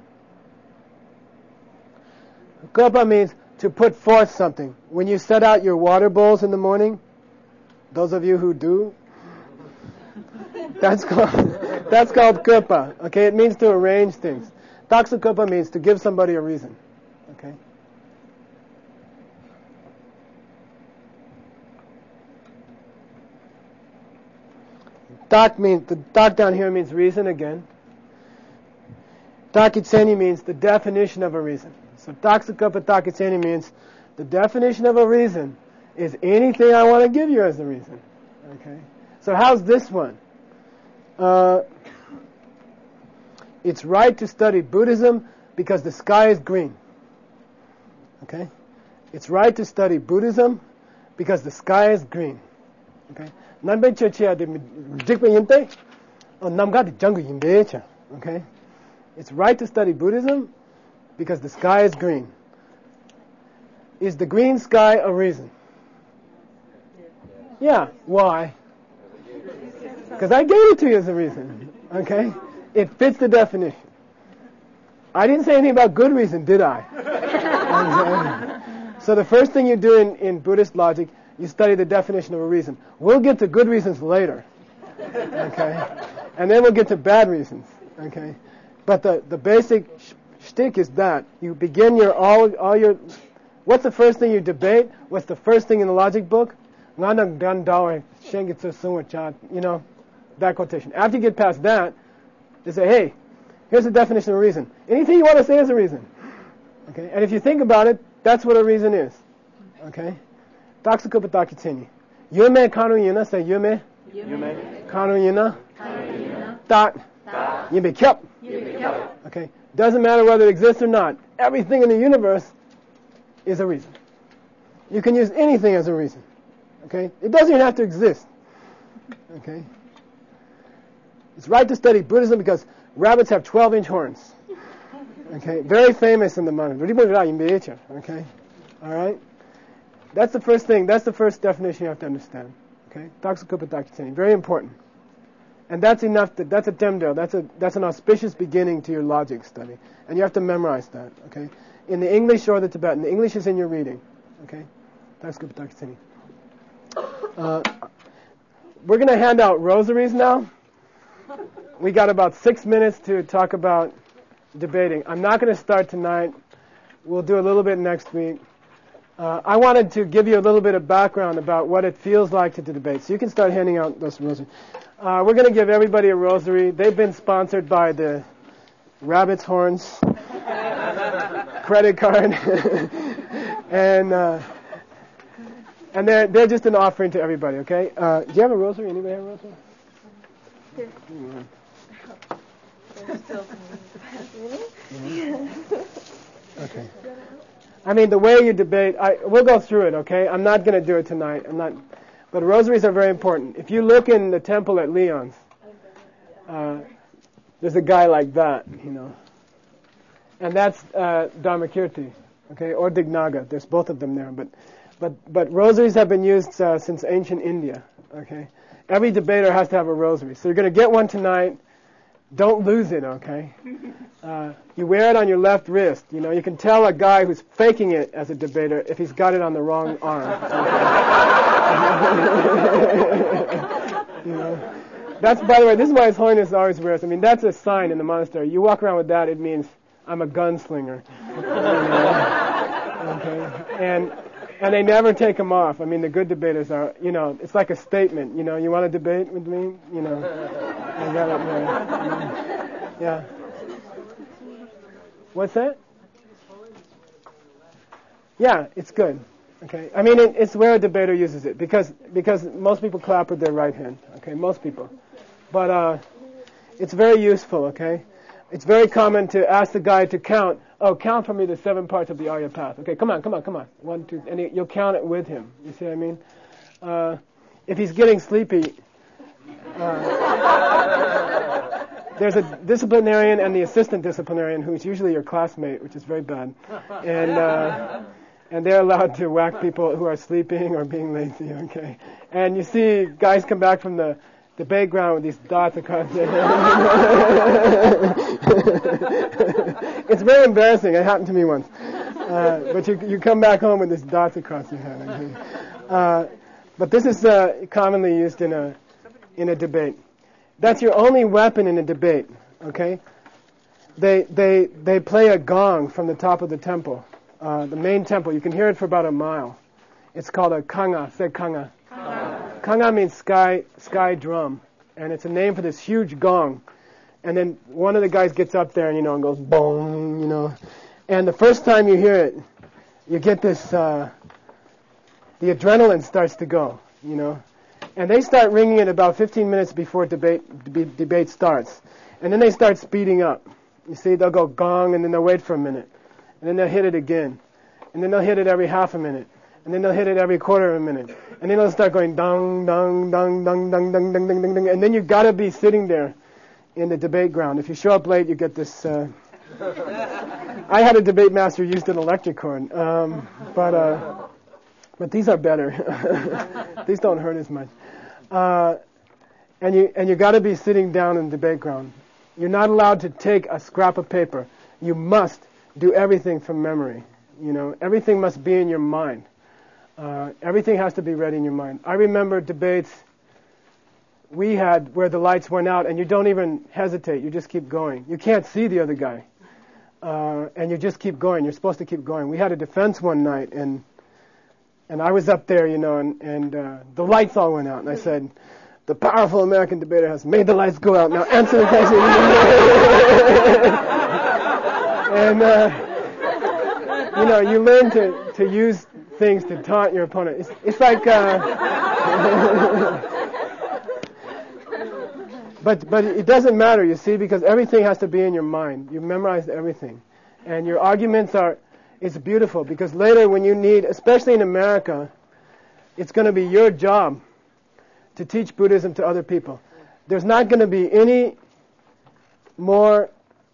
Kupa means to put forth something. When you set out your water bowls in the morning, those of you who do, that's called kupa. Okay, it means to arrange things. Taksu kupa means to give somebody a reason. Okay. Tak means, the tak down here means reason again. Takitseni means the definition of a reason. So taksukapa takitseni means the definition of a reason is anything I want to give you as a reason. Okay. So how's this one? It's right to study Buddhism because the sky is green. Okay. It's right to study Buddhism because the sky is green. Okay. Okay. It's right to study Buddhism because the sky is green. Is the green sky a reason? Yeah. Why? Because I gave it to you as a reason. Okay? It fits the definition. I didn't say anything about good reason, did I? Okay. So the first thing you do in Buddhist logic, you study the definition of a reason. We'll get to good reasons later. Okay? And then we'll get to bad reasons. Okay? But the basic shtick is that you begin all your. What's the first thing you debate? What's the first thing in the logic book? You know, that quotation. After you get past that, they say, hey, here's the definition of a reason. Anything you want to say is a reason. Okay? And if you think about it, that's what a reason is. Okay? Taksukupa takitseni. Yume kanu yuna, say yume. Yume. Kanu yuna. Tak. Yume kyup. Okay? Doesn't matter whether it exists or not. Everything in the universe is a reason. You can use anything as a reason. Okay? It doesn't even have to exist. Okay? It's right to study Buddhism because rabbits have 12-inch horns. Okay? Very famous in the monastery. Okay? Alright? That's the first thing. That's the first definition you have to understand. Okay? Taksukupa takitseni. Very important. And that's enough. That's a temdo. That's an auspicious beginning to your logic study. And you have to memorize that. Okay? In the English or the Tibetan. The English is in your reading. Okay? Taksukupa takitseni. We're going to hand out rosaries now. We got about 6 minutes to talk about debating. I'm not going to start tonight. We'll do a little bit next week. I wanted to give you a little bit of background about what it feels like to debate. So you can start handing out those rosaries. We're going to give everybody a rosary. They've been sponsored by the Rabbit's Horns credit card. And they're just an offering to everybody, okay? Do you have a rosary? Anybody have a rosary? Here. Okay. I mean, the way you debate, we'll go through it, okay? I'm not going to do it tonight. But rosaries are very important. If you look in the temple at Leon's, there's a guy like that, and that's Dharmakirti, okay, or Dignaga. There's both of them there, but rosaries have been used since ancient India, okay? Every debater has to have a rosary. So you're going to get one tonight. Don't lose it, okay? You wear it on your left wrist. You can tell a guy who's faking it as a debater if he's got it on the wrong arm. Okay? That's, by the way, this is why His Holiness always wears. I mean, that's a sign in the monastery. You walk around with that, it means I'm a gunslinger. Okay? And they never take them off. I mean, the good debaters are, it's like a statement. You want to debate with me? I got it there. Yeah. What's that? Yeah, it's good. Okay. I mean, it's where a debater uses it because most people clap with their right hand. Okay, most people. But it's very useful. Okay. It's very common to ask the guy to count. Oh, count for me the 7 parts of the Arya path. Okay, come on. 1, 2, and you'll count it with him. You see what I mean? If he's getting sleepy, there's a disciplinarian and the assistant disciplinarian who's usually your classmate, which is very bad, and they're allowed to whack people who are sleeping or being lazy. Okay, and you see guys come back from the debate ground with these dots across their head. It's very embarrassing. It happened to me once. But you come back home with these dots across your head. Okay? But this is commonly used in a debate. That's your only weapon in a debate. Okay? They play a gong from the top of the temple, the main temple. You can hear it for about a mile. It's called a kanga. Say kanga. Kanga means sky drum, and it's a name for this huge gong. And then one of the guys gets up there and goes boom, And the first time you hear it, you get this. The adrenaline starts to go, And they start ringing it about 15 minutes before debate starts, and then they start speeding up. You see, they'll go gong, and then they'll wait for a minute, and then they'll hit it again, and then they'll hit it every half a minute. And then they'll hit it every quarter of a minute. And then they'll start going dong, dong, dong, dong, dong, dong, dong, dong, dong, dong. And then you've got to be sitting there in the debate ground. If you show up late, you get this. I had a debate master used an electric cord. But these are better. These don't hurt as much. And you got to be sitting down in the debate ground. You're not allowed to take a scrap of paper. You must do everything from memory. Everything must be in your mind. Everything has to be ready in your mind. I remember debates we had where the lights went out and you don't even hesitate. You just keep going. You can't see the other guy. And you just keep going. You're supposed to keep going. We had a defense one night and I was up there, and the lights all went out. And I said, the powerful American debater has made the lights go out. Now answer the question. And, you learn to use things to taunt your opponent. It's like, but it doesn't matter, you see, because everything has to be in your mind. You memorized everything, and your arguments it's beautiful because later when you need, especially in America, it's going to be your job to teach Buddhism to other people. There's not going to be any more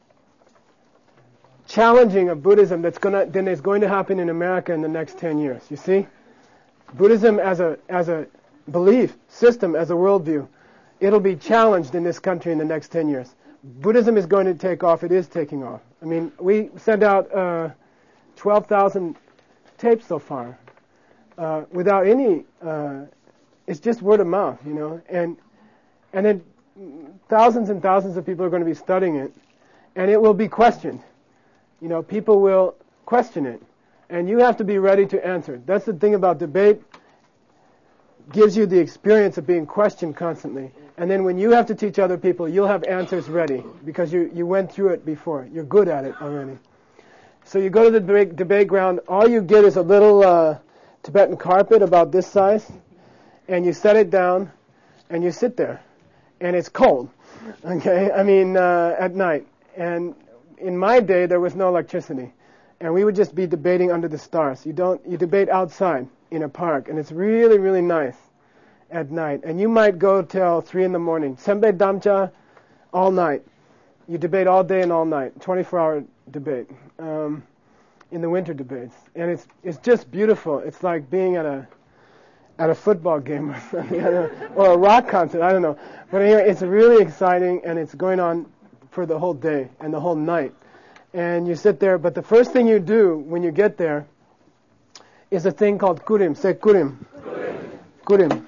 challenging of Buddhism than is going to happen in America in the next 10 years. You see? Buddhism as a belief system, as a worldview, it'll be challenged in this country in the next 10 years. Buddhism is going to take off. It is taking off. I mean, we sent out 12,000 tapes so far without any it's just word of mouth, and then thousands and thousands of people are going to be studying it, and it will be questioned. People will question it, and you have to be ready to answer. That's the thing about debate. Gives you the experience of being questioned constantly. And then when you have to teach other people, you'll have answers ready because you went through it before. You're good at it already. So you go to the debate ground. All you get is a little Tibetan carpet about this size, and you set it down, and you sit there. And it's cold, okay? At night. And in my day, there was no electricity. And we would just be debating under the stars. You debate outside in a park, and it's really, really nice at night. And you might go till 3 a.m. Senbei Damcha, all night. You debate all day and all night, 24-hour debate, in the winter debates. And it's just beautiful. It's like being at a football game or something, or a rock concert, I don't know. But anyway, it's really exciting, and it's going on for the whole day and the whole night. And you sit there, but the first thing you do when you get there is a thing called kurim. Say kurim. Kurim.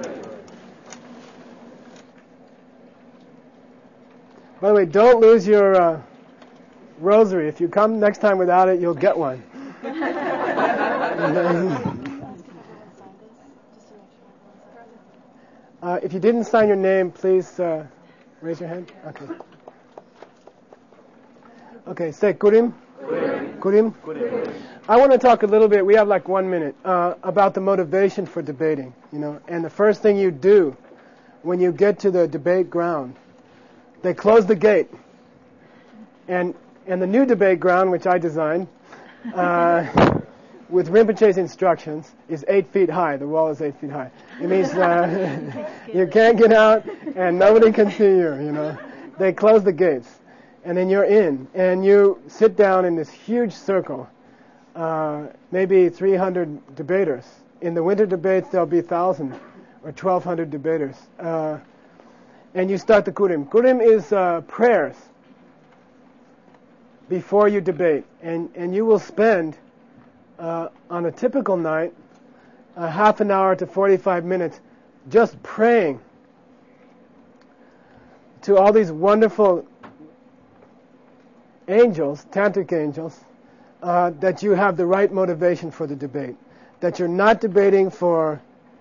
By the way, don't lose your rosary. If you come next time without it, you'll get one. If you didn't sign your name, please raise your hand. Okay, say kurim. Kurim. I want to talk a little bit, we have like 1 minute, about the motivation for debating, And the first thing you do when you get to the debate ground, they close the gate. And the new debate ground, which I designed, with Rinpoche's instructions, is 8 feet high. The wall is 8 feet high. It means you can't get out and nobody can see you, They close the gates. And then you're in, and you sit down in this huge circle, maybe 300 debaters. In the winter debates, there'll be 1,000 or 1,200 debaters. And you start the kurim. Kurim is prayers before you debate. And you will spend, on a typical night, half an hour to 45 minutes just praying to all these wonderful angels, tantric angels, that you have the right motivation for the debate. That you're not debating for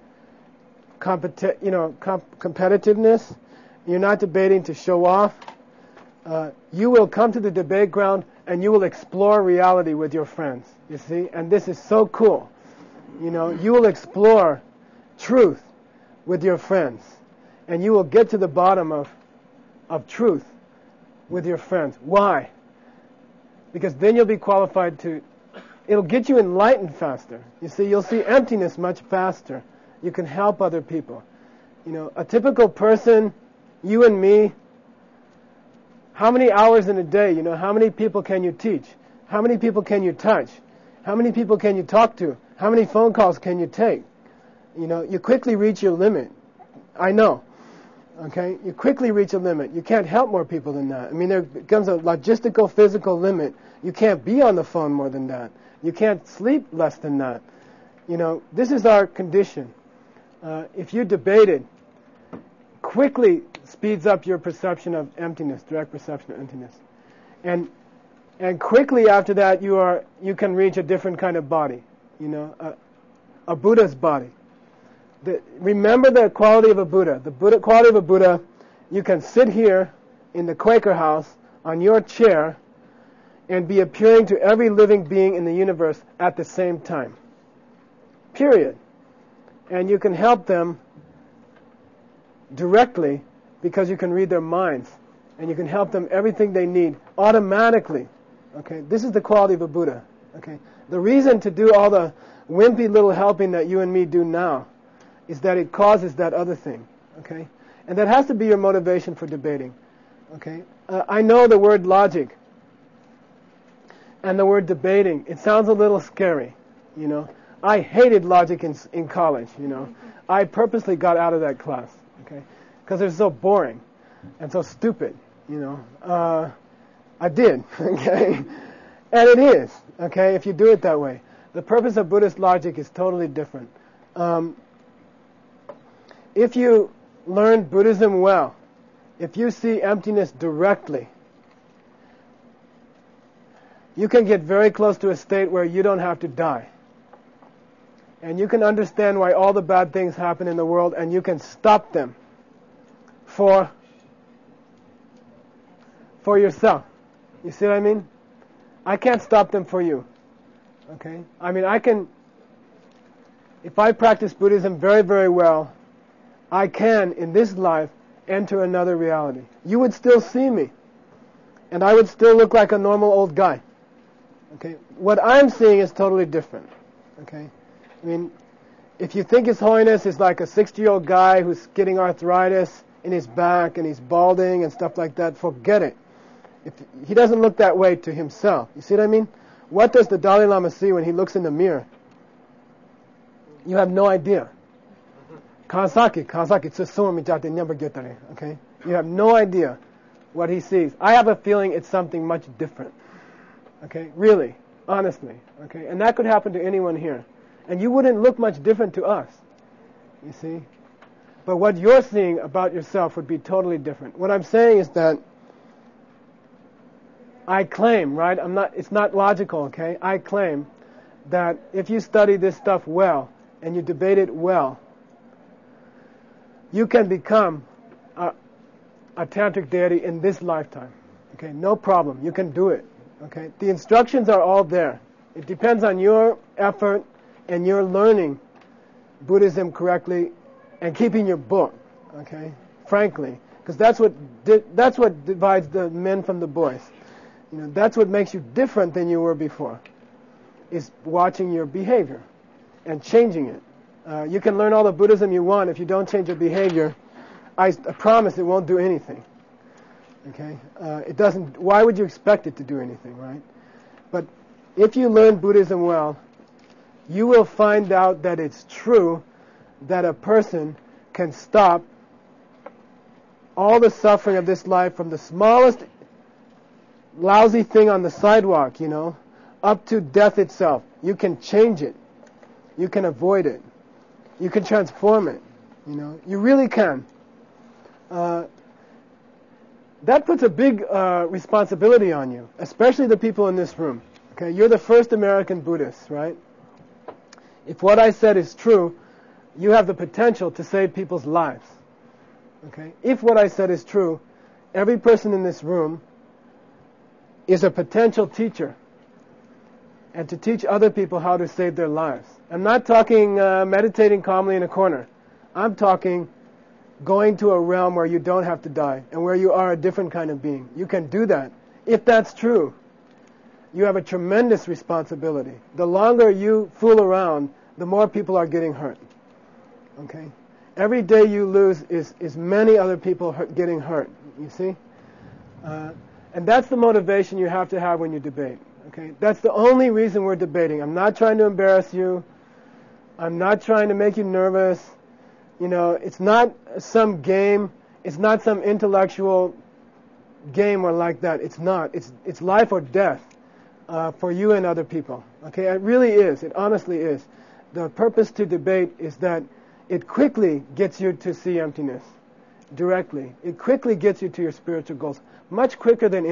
competitiveness. You're not debating to show off. You will come to the debate ground and you will explore reality with your friends. You see? And this is so cool. You will explore truth with your friends. And you will get to the bottom of truth with your friends. Why? Because then you'll be qualified it'll get you enlightened faster. You see, you'll see emptiness much faster. You can help other people. A typical person, you and me, how many hours in a day, how many people can you teach? How many people can you touch? How many people can you talk to? How many phone calls can you take? You quickly reach your limit. I know. Okay, you quickly reach a limit. You can't help more people than that. There becomes a logistical, physical limit. You can't be on the phone more than that. You can't sleep less than that. This is our condition. If you debated, quickly speeds up your perception of emptiness, direct perception of emptiness, and quickly after that you can reach a different kind of body. A Buddha's body. Remember the quality of a Buddha. The quality of a Buddha, you can sit here in the Quaker house on your chair and be appearing to every living being in the universe at the same time. Period. And you can help them directly because you can read their minds. And you can help them everything they need automatically. Okay, this is the quality of a Buddha. Okay, the reason to do all the wimpy little helping that you and me do now is that it causes that other thing. Okay, and that has to be your motivation for debating. Okay, I know the word logic and the word debating. It sounds a little scary. You know, I hated logic in college. You know, I purposely got out of that class. Okay, because they're so boring and so stupid. You know, I did. Okay, and it is. Okay, if you do it that way, the purpose of Buddhist logic is totally different. if you learn Buddhism well, if you see emptiness directly, you can get very close to a state where you don't have to die. And you can understand why all the bad things happen in the world, and you can stop them for yourself. You see what I mean? I can't stop them for you. Okay? I mean, if I practice Buddhism very, very well, I can, in this life, enter another reality. You would still see me, and I would still look like a normal old guy. Okay? What I'm seeing is totally different. Okay? I mean, if you think His Holiness is like a 60-year-old guy who's getting arthritis in his back and he's balding and stuff like that, forget it. He doesn't look that way to himself. You see what I mean? What does the Dalai Lama see when he looks in the mirror? You have no idea. Kawasaki, okay? You have no idea what he sees. I have a feeling it's something much different. Okay? Really. Honestly. Okay? And that could happen to anyone here. And you wouldn't look much different to us. You see? But what you're seeing about yourself would be totally different. What I'm saying is that I claim, right? It's not logical, okay? I claim that if you study this stuff well and you debate it well, you can become a tantric deity in this lifetime. Okay? No problem. You can do it. Okay? The instructions are all there. It depends on your effort and your learning Buddhism correctly and keeping your book. Okay? Frankly, because that's what divides the men from the boys. You know, that's what makes you different than you were before, is watching your behavior and changing it. You can learn all the Buddhism you want. If you don't change your behavior, I promise it won't do anything. Okay? It doesn't. Why would you expect it to do anything, right? But if you learn Buddhism well, you will find out that it's true that a person can stop all the suffering of this life from the smallest lousy thing on the sidewalk, you know, up to death itself. You can change it. You can avoid it. You can transform it. You know, you really can. That puts a big responsibility on you, especially the people in this room. Okay, you're the first American Buddhists, right? If what I said is true, you have the potential to save people's lives. Okay? If what I said is true, every person in this room is a potential teacher, and to teach other people how to save their lives. I'm not talking meditating calmly in a corner. I'm talking going to a realm where you don't have to die and where you are a different kind of being. You can do that. If that's true, you have a tremendous responsibility. The longer you fool around, the more people are getting hurt. Okay? Every day you lose is many other people getting hurt. You see? And that's the motivation you have to have when you debate. Okay? That's the only reason we're debating. I'm not trying to embarrass you. I'm not trying to make you nervous. You know, it's not some game. It's not some intellectual game or like that. It's not. It's life or death for you and other people. Okay? It really is. It honestly is. The purpose to debate is that it quickly gets you to see emptiness directly. It quickly gets you to your spiritual goals, much quicker than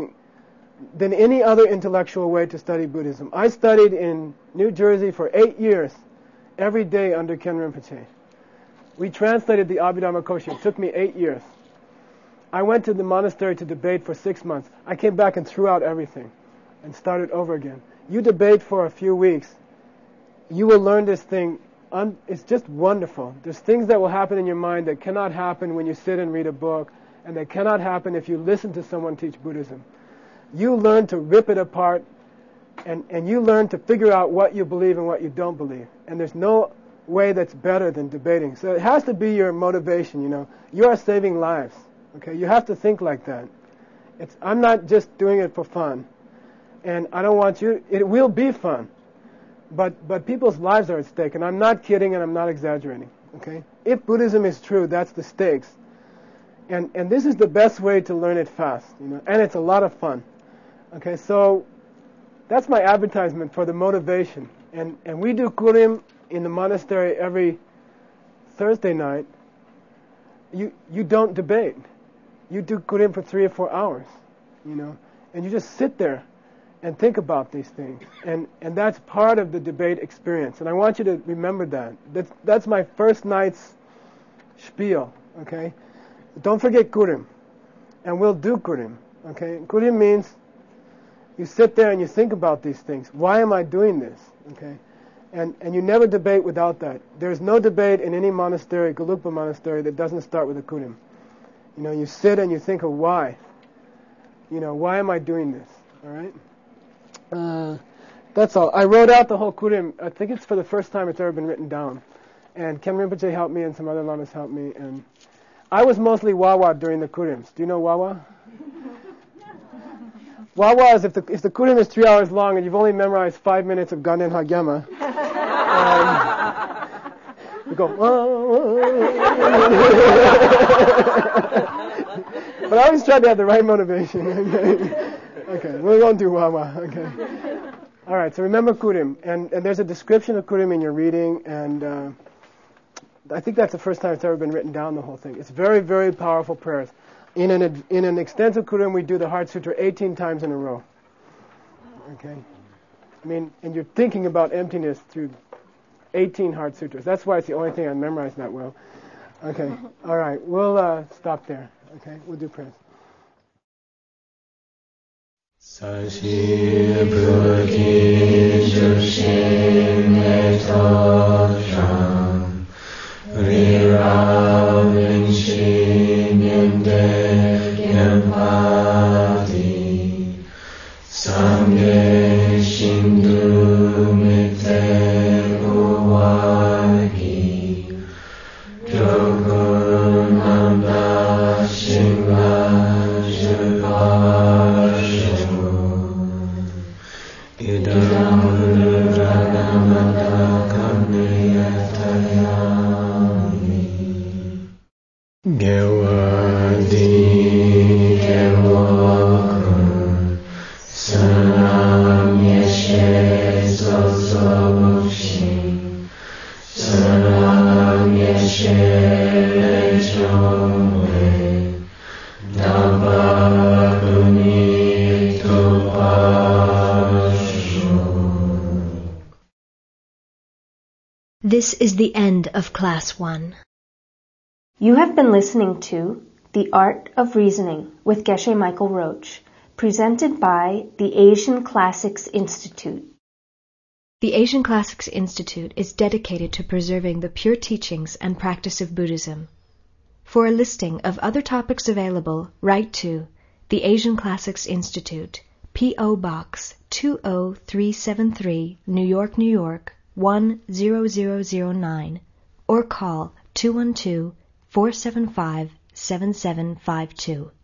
any other intellectual way to study Buddhism. I studied in New Jersey for 8 years, every day under Ken Rinpoche. We translated the Abhidharma Kosha. It took me 8 years. I went to the monastery to debate for 6 months. I came back and threw out everything and started over again. You debate for a few weeks, you will learn this thing. It's just wonderful. There's things that will happen in your mind that cannot happen when you sit and read a book, and that cannot happen if you listen to someone teach Buddhism. You learn to rip it apart, and you learn to figure out what you believe and what you don't believe. And there's no way that's better than debating. So it has to be your motivation, you know. You are saving lives. Okay? You have to think like that. I'm not just doing it for fun. And I don't want you... It will be fun. But people's lives are at stake, and I'm not kidding and I'm not exaggerating. Okay? If Buddhism is true, that's the stakes. And this is the best way to learn it fast, you know, and it's a lot of fun. Okay, so that's my advertisement for the motivation. And we do Kurim in the monastery every Thursday night, you don't debate. You do kurim for 3 or 4 hours, and you just sit there and think about these things. And that's part of the debate experience. And I want you to remember that. That's my first night's spiel, okay? Don't forget kurim. And we'll do kurim, okay? Kurim means you sit there and you think about these things. Why am I doing this, okay? And you never debate without that. There's no debate in any monastery, Gelugpa monastery, that doesn't start with a kurim. You sit and you think of why. Why am I doing this? All right? That's all. I wrote out the whole kurim. I think it's for the first time it's ever been written down. And Ken Rinpoche helped me and some other lamas helped me. And I was mostly wawa during the kurims. Do you know wawa? Wawa is if the kurim is 3 hours long and you've only memorized 5 minutes of Ganden Hagyama. You go, but I always try to have the right motivation. Okay, we're going to do wawa. Okay. All right, so remember kurim. And there's a description of kurim in your reading, and I think that's the first time it's ever been written down, the whole thing. It's very, very powerful prayers. In an extensive kurim, we do the Heart Sutra 18 times in a row. Okay? And you're thinking about emptiness through 18 Heart Sutras. That's why it's the only thing I memorized that well. Okay. All right. We'll stop there. Okay? We'll do prayers. Sashi Pruki Jushin Etotram Rira Vinshin Yende Yampati Sangye Shindu Mite Uwagi Jogunanda Shingla Jupashu Idam Ragamada Kamniyatayami Gewadi Gewakun Sanam Yeshe Sosomushin Sanam Yeshe Lechome Dabaguni Tupashu. This is the end of Class 1. You have been listening to The Art of Reasoning with Geshe Michael Roach, presented by the Asian Classics Institute. The Asian Classics Institute is dedicated to preserving the pure teachings and practice of Buddhism. For a listing of other topics available, write to the Asian Classics Institute, P.O. Box 20373, New York, New York, 10009, or call 212-475-7752.